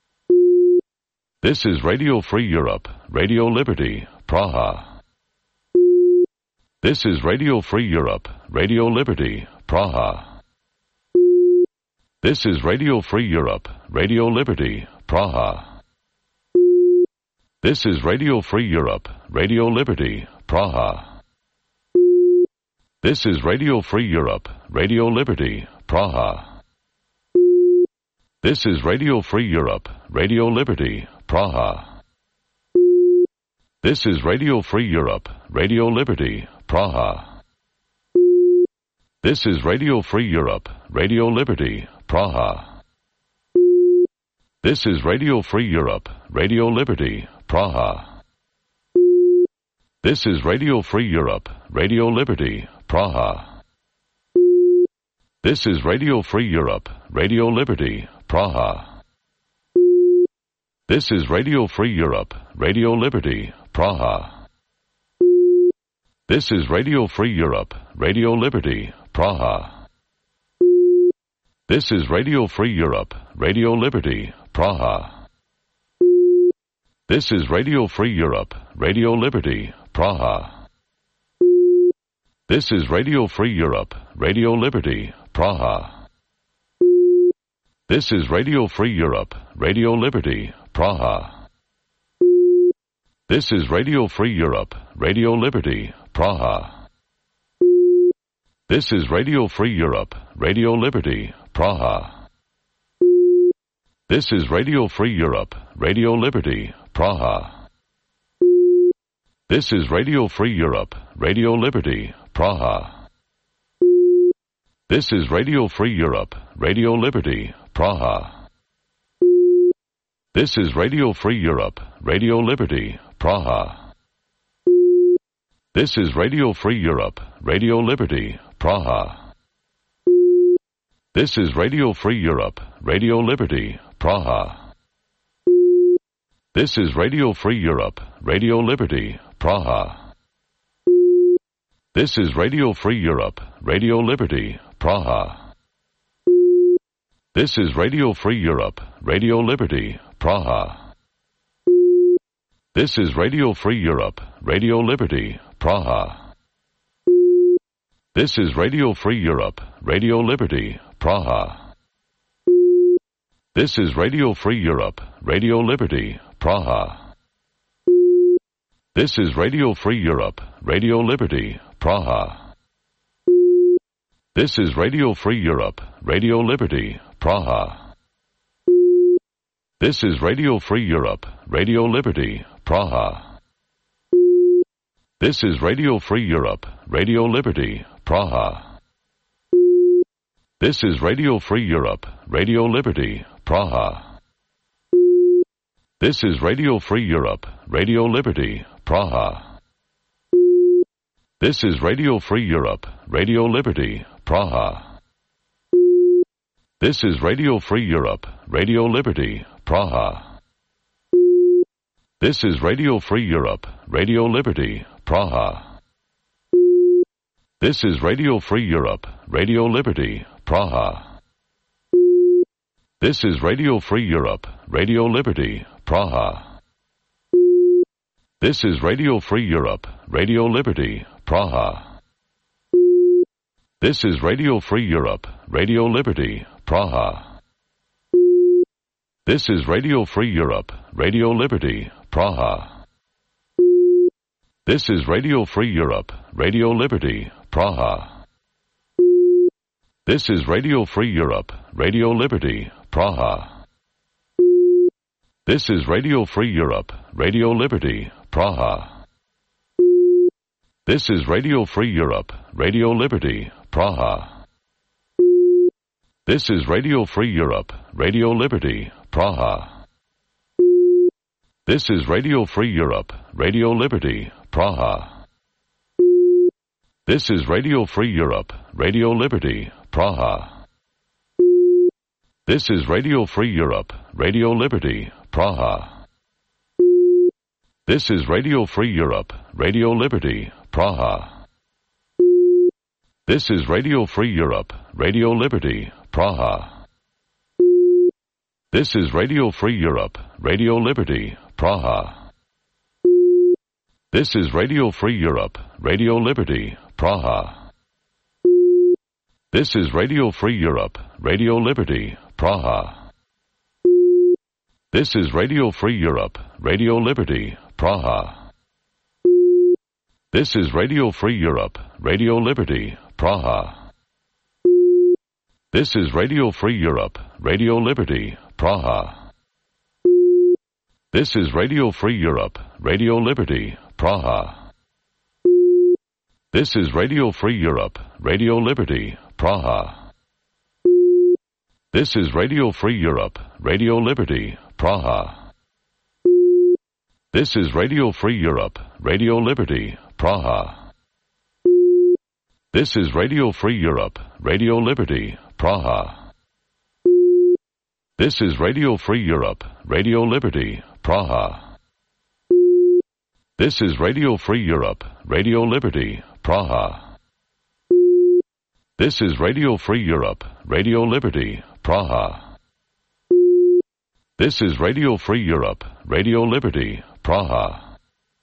This is Radio Free Europe, Radio Liberty, Praha. This is Radio Free Europe, Radio Liberty, Praha. This is Radio Free Europe, Radio Liberty, Praha. This is Radio Free Europe, Radio Liberty, Praha. This is Radio Free Europe, Radio Liberty, Praha. This is Radio Free Europe, Radio Liberty, Praha. This is Radio Free Europe, Radio Liberty, Praha. This is Radio Free Europe, Radio Liberty, Praha. This is Radio Free Europe, Radio Liberty, Praha. This is Radio Free Europe, Radio Liberty, Praha. This is Radio Free Europe, Radio Liberty, Praha. This is Radio Free Europe, Radio Liberty, Praha. This is Radio Free Europe, Radio Liberty, Praha. This is Radio Free Europe, Radio Liberty, Praha. This is Radio Free Europe, Radio Liberty, Praha. This is Radio Free Europe, Radio Liberty, Praha. This is Radio Free Europe, Radio Liberty, Praha. This is Radio Free Europe, Radio Liberty, Praha. This is Radio Free Europe, Radio Liberty, Praha. This is Radio Free Europe, Radio Liberty, Praha. This is Radio Free Europe, Radio Liberty, Praha. This is Radio Free Europe, Radio Liberty, Praha. This is Radio Free Europe, Radio Liberty, Praha. This is Radio Free Europe, Radio Liberty, Praha. This is Radio Free Europe, Radio Liberty, Praha. This is Radio Free Europe, Radio Liberty, Praha. This is Radio Free Europe, Radio Liberty, Praha. This is Radio Free Europe, Radio Liberty, Praha. This is Radio Free Europe, Radio Liberty, Praha. This is Radio Free Europe, Radio Liberty, Praha. This is Radio Free Europe, Radio Liberty, Praha. This is Radio Free Europe, Radio Liberty, Praha. This is Radio Free Europe, Radio Liberty, Praha. This is Radio Free Europe, Radio Liberty, Praha. This is Radio Free Europe, Radio Liberty, Praha. This is Radio Free Europe, Radio Liberty, Praha. This is Radio Free Europe, Radio Liberty, Praha. This is Radio Free Europe, Radio Liberty, Praha. This is Radio Free Europe, Radio Liberty, Praha. This is Radio Free Europe, Radio Liberty, Praha. This is Radio Free Europe, Radio Liberty, Praha. This is Radio Free Europe, Radio Liberty, Praha. This is Radio Free Europe, Radio Liberty, Praha. This is Radio Free Europe, Radio Liberty, Praha. This is Radio Free Europe, Radio Liberty, Praha. This is Radio Free Europe, Radio Liberty, Praha. This is Radio Free Europe, Radio Liberty, Praha. This is Radio Free Europe, Radio Liberty, Praha. This is Radio Free Europe, Radio Liberty, Praha. This is Radio Free Europe, Radio Liberty, Praha. This is Radio Free Europe, Radio Liberty, Praha. This is Radio Free Europe, Radio Liberty, Praha. This is Radio Free Europe, Radio Liberty, Praha. This is Radio Free Europe, Radio Liberty, Praha. This is Radio Free Europe, Radio Liberty, Praha. This is Radio Free Europe, Radio Liberty, Praha. This is Radio Free Europe, Radio Liberty, Praha. This is Radio Free Europe, Radio Liberty, Praha. This is Radio Free Europe, Radio Liberty, Praha. This is Radio Free Europe, Radio Liberty, Praha. This is Radio Free Europe, Radio Liberty, Praha. This is Radio Free Europe, Radio Liberty, Praha. This is Radio Free Europe, Radio Liberty, Praha. This is Radio Free Europe, Radio Liberty, Praha. This is Radio Free Europe, Radio Liberty, Praha. This is Radio Free Europe, Radio Liberty, Praha. This is Radio Free Europe, Radio Liberty, Praha. This is Radio Free Europe, Radio Liberty, Praha. This is Radio Free Europe, Radio Liberty, Praha. This is Radio Free Europe, Radio Liberty, Praha.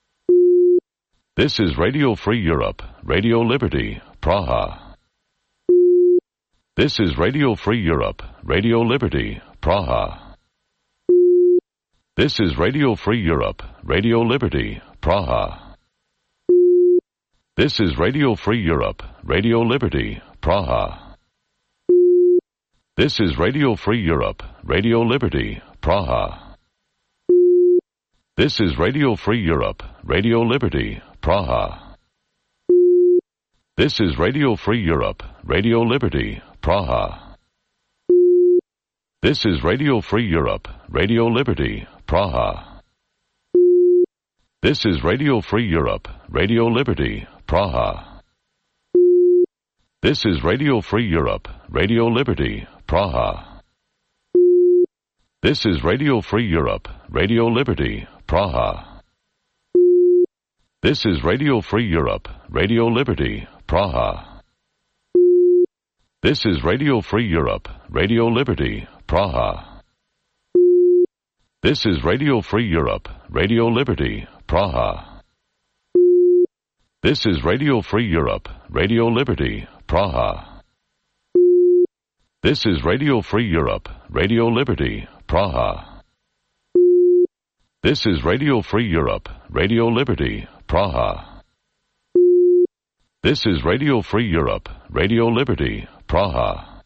This is Radio Free Europe, Radio Liberty, Praha. This is Radio Free Europe, Radio Liberty, Praha. This is Radio Free Europe, Radio Liberty, Praha. This is Radio Free Europe, Radio Liberty, Praha. This is Radio Free Europe, Radio Liberty, Praha. This is Radio Free Europe, Radio Liberty, Praha. This is Radio Free Europe, Radio Liberty, Praha. This is Radio Free Europe, Radio Liberty, Praha. This is Radio Free Europe, Radio Liberty, Praha. This is Radio Free Europe, Radio Liberty, Praha. This is Radio Free Europe, Radio Liberty, Praha. This is Radio Free Europe, Radio Liberty, Praha. This is Radio Free Europe, Radio Liberty, Praha. This is Radio Free Europe, Radio Liberty, Praha. This is Radio Free Europe, Radio Liberty, Praha. This is Radio Free Europe, Radio Liberty, Praha. This is Radio Free Europe, Radio Liberty, Praha. This is Radio Free Europe, Radio Liberty, Praha.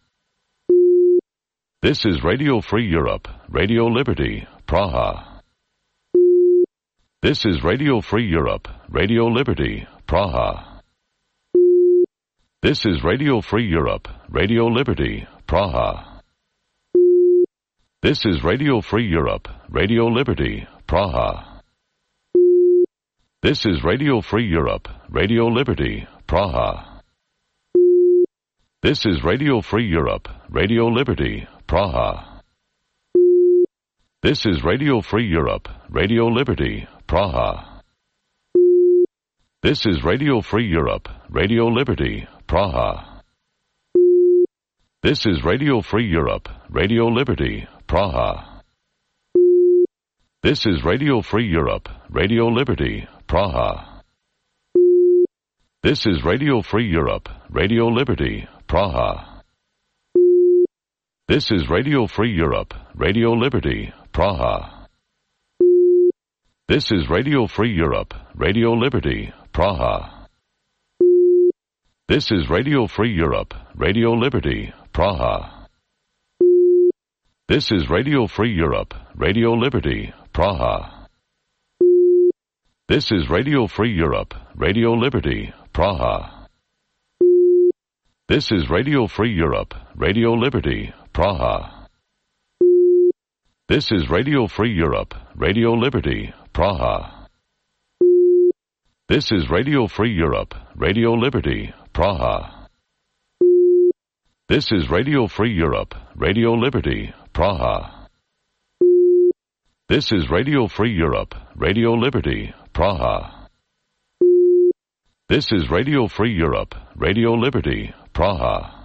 This is Radio Free Europe, Radio Liberty, Praha. This is Radio Free Europe, Radio Liberty, Praha. This is Radio Free Europe, Radio Liberty, Praha. This is Radio Free Europe, Radio Liberty, Praha. This is Radio Free Europe, Radio Liberty, Praha. This is Radio Free Europe, Radio Liberty, Praha. This is Radio Free Europe, Radio Liberty, Praha. This is Radio Free Europe, Radio Liberty, Praha. This is Radio Free Europe, Radio Liberty, Praha. This is Radio Free Europe, Radio Liberty, Praha. This is Radio Free Europe, Radio Liberty, Praha. This is Radio Free Europe, Radio Liberty, Praha. This is Radio Free Europe, Radio Liberty, Praha. This is Radio Free Europe, Radio Liberty, Praha. This is Radio Free Europe, Radio Liberty, Praha. This is Radio Free Europe, Radio Liberty, Praha. This is Radio Free Europe, Radio Liberty, Praha. This is Radio Free Europe, Radio Liberty, Praha. This is Radio Free Europe, Radio Liberty, Praha. This is Radio Free Europe, Radio Liberty, Praha. This is Radio Free Europe, Radio Liberty, Praha. This is Radio Free Europe, Radio Liberty, Praha.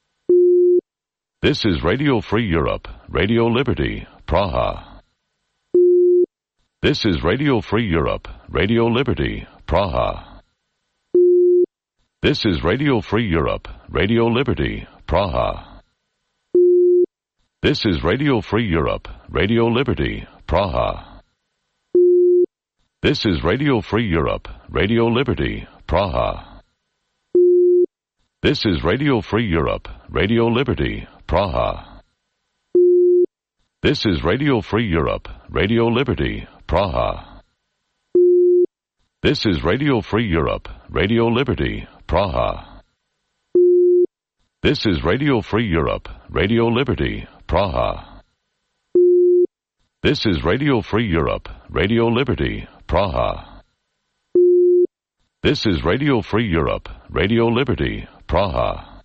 This is Radio Free Europe, Radio Liberty, Praha. This is Radio Free Europe, Radio Liberty, Praha. This is Radio Free Europe, Radio Liberty, Praha. This is Radio Free Europe, Radio Liberty, Praha. This is Radio Free Europe, Radio Liberty, Praha. This is Radio Free Europe, Radio Liberty, Praha. This is Radio Free Europe, Radio Liberty, Praha. This is Radio Free Europe, Radio Liberty, Praha. This is Radio Free Europe, Radio Liberty, Praha. This is Radio Free Europe, Radio Liberty, Praha. This is Radio Free Europe, Radio Liberty, Praha.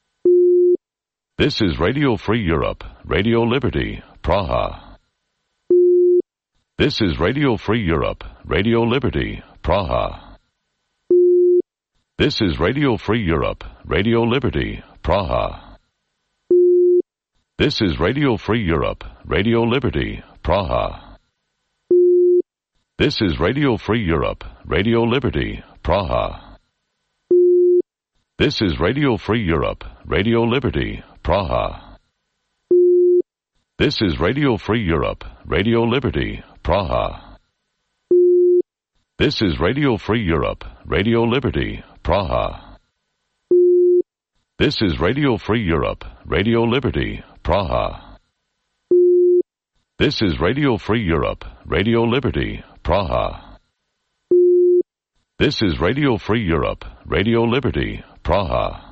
This is Radio Free Europe, Radio Liberty, Praha. This is Radio Free Europe, Radio Liberty, Praha. This is Radio Free Europe, Radio Liberty, Praha. This is Radio Free Europe, Radio Liberty, Praha. This is Radio Free Europe, Radio Liberty, Praha. This is Radio Free Europe, Radio Liberty, Praha. This is Radio Free Europe, Radio Liberty, Praha. This is Radio Free Europe, Radio Liberty, Praha. This is Radio Free Europe, Radio Liberty, Praha. This is Radio Free Europe, Radio Liberty, Praha. This is Radio Free Europe, Radio Liberty, Praha.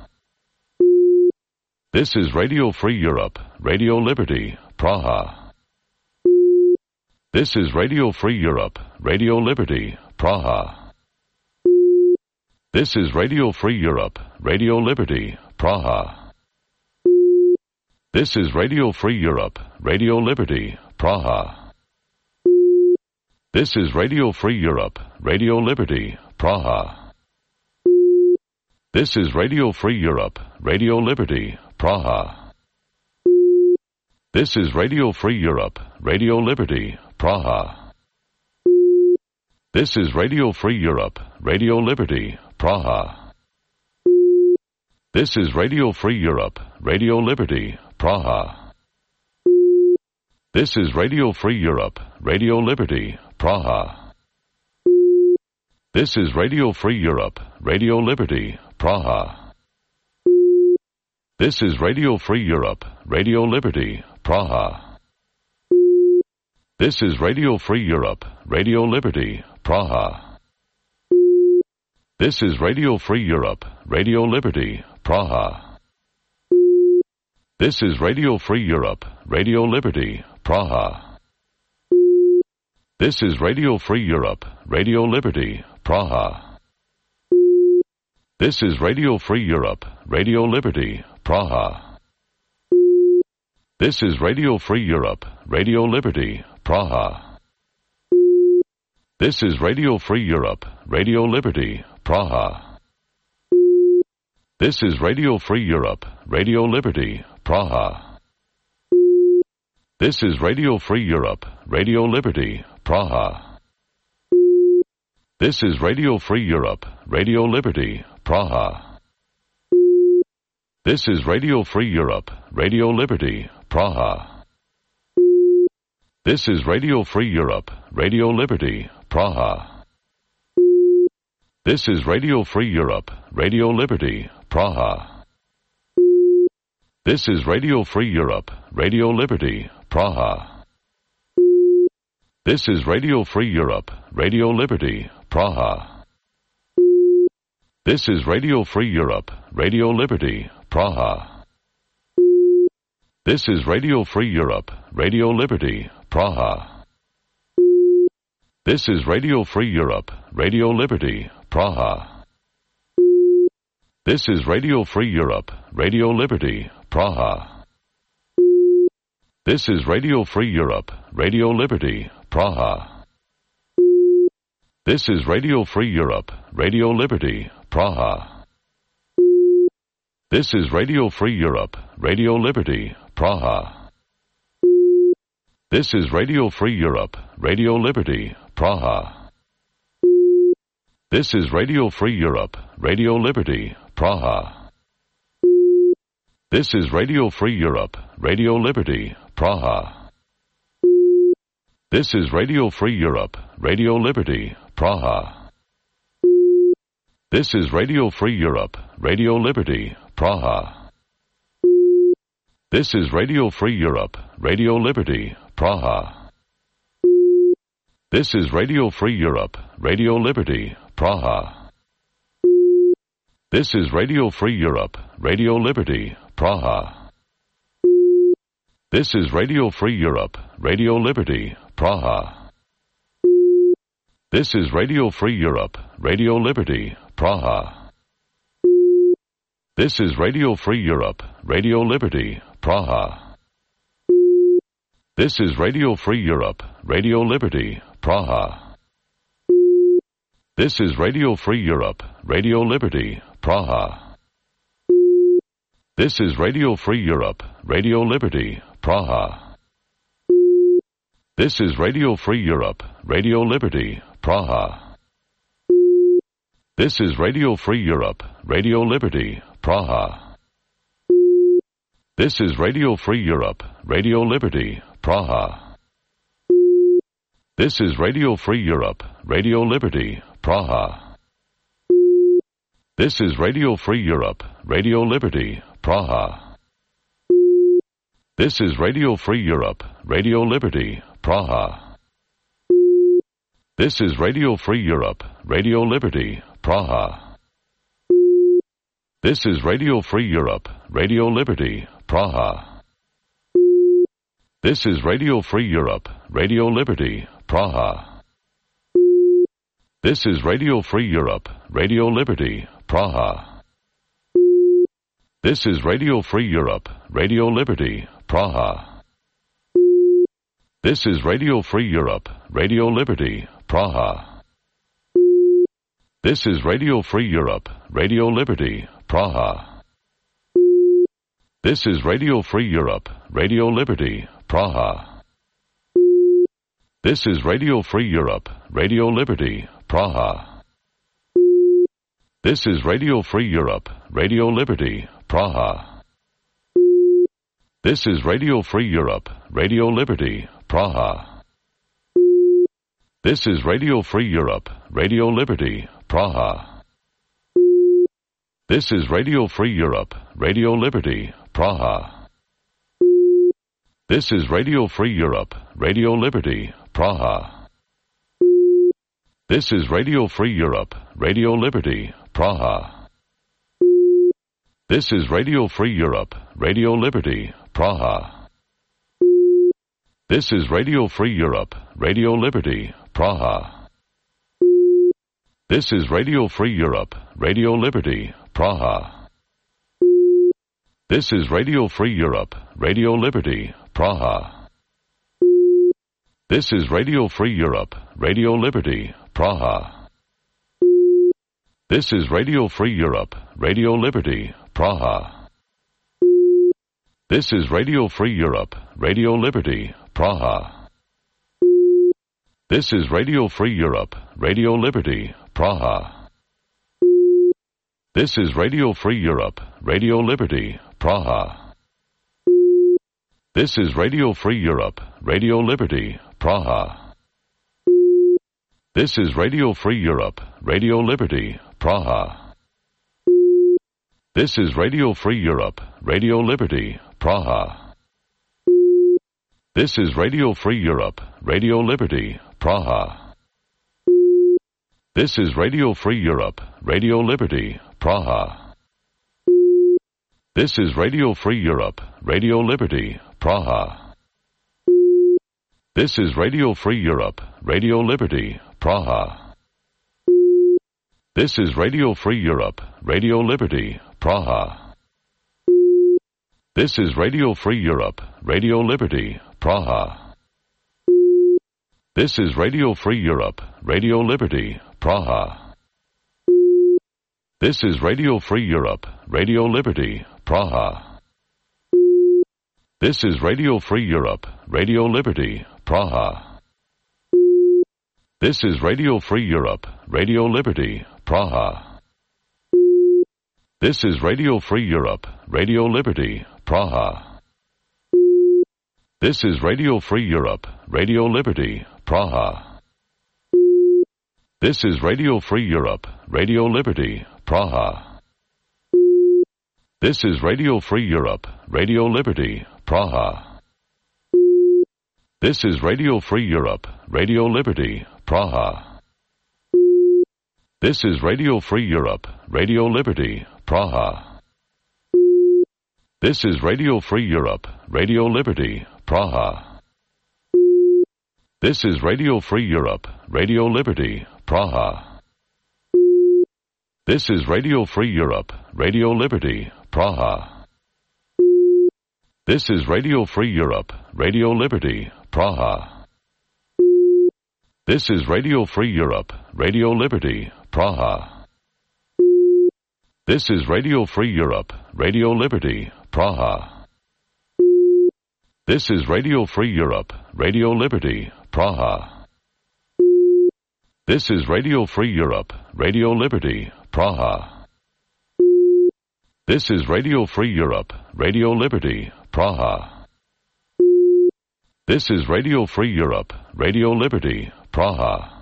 This is Radio Free Europe, Radio Liberty, Praha. This is Radio Free Europe, Radio Liberty, Praha. This is Radio Free Europe, Radio Liberty, Praha. This is Radio Free Europe, Radio Liberty, Praha. This is Radio Free Europe, Radio Liberty, Praha. This is Radio Free Europe, Radio Liberty, Praha. This is Radio Free Europe, Radio Liberty, Praha. This is Radio Free Europe, Radio Liberty, Praha. This is Radio Free Europe, Radio Liberty, Praha. This is Radio Free Europe, Radio Liberty, Praha. This is Radio Free Europe, Radio Liberty, Praha. This is Radio Free Europe, Radio Liberty, Praha. This is Radio Free Europe, Radio Liberty, Praha. This is Radio Free Europe, Radio Liberty, Praha. This is Radio Free Europe, Radio Liberty, Praha. This is Radio Free Europe, Radio Liberty, Praha. This is Radio Free Europe, Radio Liberty, Praha. This is Radio Free Europe, Radio Liberty, Praha. This is Radio Free Europe, Radio Liberty, Praha. This is Radio Free Europe, Radio Liberty, Praha. This is Radio Free Europe, Radio Liberty, Praha. This is Radio Free Europe, Radio Liberty, Praha. This is Radio Free Europe, Radio Liberty, Praha. This is Radio Free Europe, Radio Liberty, Praha. This is Radio Free Europe, Radio Liberty, Praha. This is Radio Free Europe, Radio Liberty, Praha. This is Radio Free Europe, Radio Liberty, Praha. This is Radio Free Europe, Radio Liberty, Praha. This is Radio Free Europe, Radio Liberty, Praha. This is Radio Free Europe, Radio Liberty, Praha. This is Radio Free Europe, Radio Liberty, Praha. This is Radio Free Europe, Radio Liberty, Praha. This is Radio Free Europe, Radio Liberty, Praha. This is Radio Free Europe, Radio Liberty, Praha. This is Radio Free Europe, Radio Liberty, Praha. This is Radio Free Europe, Radio Liberty, Praha. This is Radio Free Europe, Radio Liberty, Praha. This is Radio Free Europe, Radio Liberty, Praha. This is Radio Free Europe, Radio Liberty, Praha. This is Radio Free Europe, Radio Liberty, Praha. This is Radio Free Europe, Radio Liberty, Praha. This is Radio Free Europe, Radio Liberty, Praha. This is Radio Free Europe, Radio Liberty, Praha. This is Radio Free Europe, Radio Liberty, Praha. This is Radio Free Europe, Radio Liberty, Praha. This is Radio Free Europe, Radio Liberty, Praha. This is Radio Free Europe, Radio Liberty, Praha. This is Radio Free Europe, Radio Liberty, Praha. This is Radio Free Europe, Radio Liberty, Praha. This is Radio Free Europe, Radio Liberty, Praha. This is Radio Free Europe, Radio Liberty, Praha. This is Radio Free Europe, Radio Liberty, Praha. This is Radio Free Europe, Radio Liberty, Praha. This is Radio Free Europe, Radio Liberty, Praha. This is Radio Free Europe, Radio Liberty, Praha. This is Radio Free Europe, Radio Liberty, Praha. This is Radio Free Europe, Radio Liberty, Praha. This is Radio Free Europe, Radio Liberty, Praha. This is Radio Free Europe, Radio Liberty, Praha. This is Radio Free Europe, Radio Liberty, Praha. This is Radio Free Europe, Radio Liberty, Praha. This is Radio Free Europe, Radio Liberty, Praha. This is Radio Free Europe, Radio Liberty, Praha. This is Radio Free Europe, Radio Liberty, Praha. This is Radio Free Europe, Radio Liberty, Praha. This is Radio Free Europe, Radio Liberty, Praha. This is Radio Free Europe, Radio Liberty, Praha. This is Radio Free Europe, Radio Liberty, Praha. This is Radio Free Europe, Radio Liberty, Praha. This is Radio Free Europe, Radio Liberty, Praha. This is Radio Free Europe, Radio Liberty, Praha. This is Radio Free Europe, Radio Liberty, Praha. This is Radio Free Europe, Radio Liberty, Praha. This is Radio Free Europe, Radio Liberty, Praha. This is Radio Free Europe, Radio Liberty, Praha. This is Radio Free Europe, Radio Liberty, Praha. This is Radio Free Europe, Radio Liberty, Praha. This is Radio Free Europe, Radio Liberty, Praha. This is Radio Free Europe, Radio Liberty, Praha. This is Radio Free Europe, Radio Liberty, Praha. This is Radio Free Europe, Radio Liberty, Praha. This is Radio Free Europe, Radio Liberty, Praha. This is Radio Free Europe, Radio Liberty, Praha. This is Radio Free Europe, Radio Liberty, Praha. This is Radio Free Europe, Radio Liberty, Praha. This is Radio Free Europe, Radio Liberty, Praha. This is Radio Free Europe, Radio Liberty, Praha. This is Radio Free Europe, Radio Liberty, Praha. This is Radio Free Europe, Radio Liberty, Praha. This is Radio Free Europe, Radio Liberty, Praha. This is Radio Free Europe, Radio Liberty, Praha. This is Radio Free Europe, Radio Liberty, Praha. This is Radio Free Europe, Radio Liberty, Praha. This is Radio Free Europe, Radio Liberty, Praha. This is Radio Free Europe, Radio Liberty, Praha. This is Radio Free Europe, Radio Liberty, Praha. This is Radio Free Europe, Radio Liberty, Praha. This is Radio Free Europe, Radio Liberty, Praha. This is Radio Free Europe, Radio Liberty, Praha. This is Radio Free Europe, Radio Liberty, Praha. This is Radio Free Europe, Radio Liberty, Praha. This is Radio Free Europe, Radio Liberty, Praha. This is Radio Free Europe, Radio Liberty, Praha. This is Radio Free Europe, Radio Liberty, Praha. This is Radio Free Europe, Radio Liberty, Praha. This is Radio Free Europe, Radio Liberty, Praha. This is Radio Free Europe, Radio Liberty, Praha.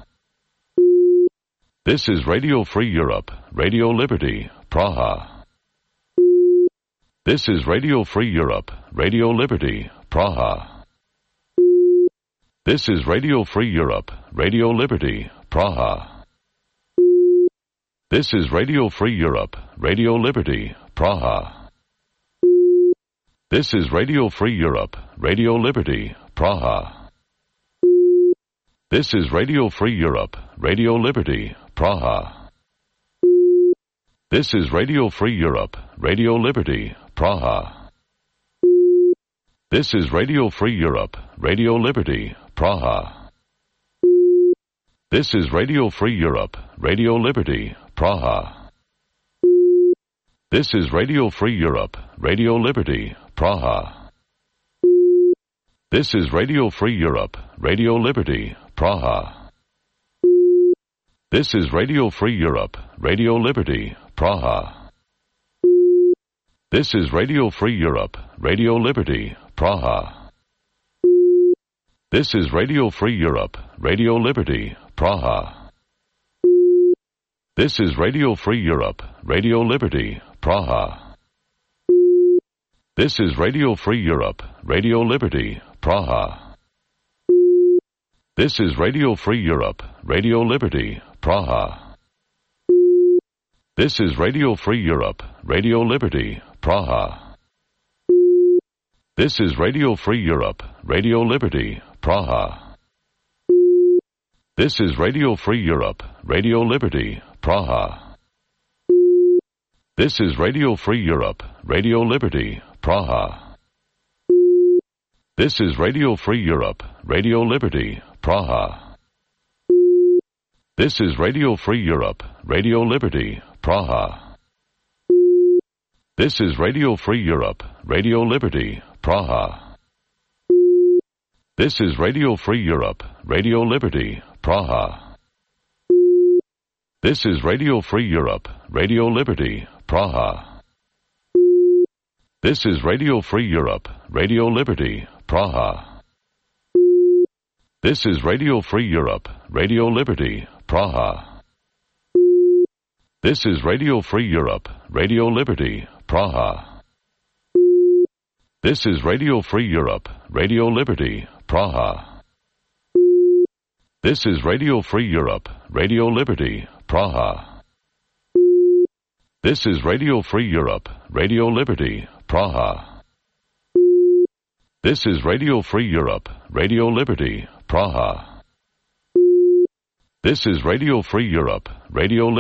This is Radio Free Europe, Radio Liberty, Praha. This is Radio Free Europe, Radio Liberty, Praha. This is Radio Free Europe, Radio Liberty, Praha. This is Radio Free Europe, Radio Liberty, Praha. This is Radio Free Europe, Radio Liberty, Praha. This is Radio Free Europe, Radio Liberty, Praha. This is Radio Free Europe, Radio Liberty, Praha. This is Radio Free Europe, Radio Liberty, Praha. This is Radio Free Europe, Radio Liberty, Praha. This is Radio Free Europe, Radio Liberty, Praha. This is Radio Free Europe, Radio Liberty, Praha. This is Radio Free Europe, Radio Liberty, Praha. This is Radio Free Europe, Radio Liberty, Praha. This is Radio Free Europe, Radio Liberty, Praha. This is Radio Free Europe, Radio Liberty, Praha. This is Radio Free Europe, Radio Liberty, Praha. This is Radio Free Europe, Radio Liberty, Praha. This is Radio Free Europe, Radio Liberty, Praha. This is Radio Free Europe, Radio Liberty, Praha. This is Radio Free Europe, Radio Liberty, Praha. This is Radio Free Europe, Radio Liberty, Praha. This is Radio Free Europe, Radio Liberty, Praha. This is Radio Free Europe, Radio Liberty, Praha. This is Radio Free Europe, Radio Liberty, Praha. This is Radio Free Europe, Radio Liberty, Praha. This is Radio Free Europe, Radio Liberty, Praha. This is Radio Free Europe, Radio Liberty, Praha. This is Radio Free Europe, Radio Liberty, Praha. This is Radio Free Europe, Radio Liberty, Praha. This is Radio Free Europe, Radio Liberty, Praha. This is Radio Free Europe, Radio Liberty, Praha. This is Radio Free Europe, Radio Liberty, Praha. This is Radio Free Europe, Radio Liberty, Praha. This is Radio Free Europe, Radio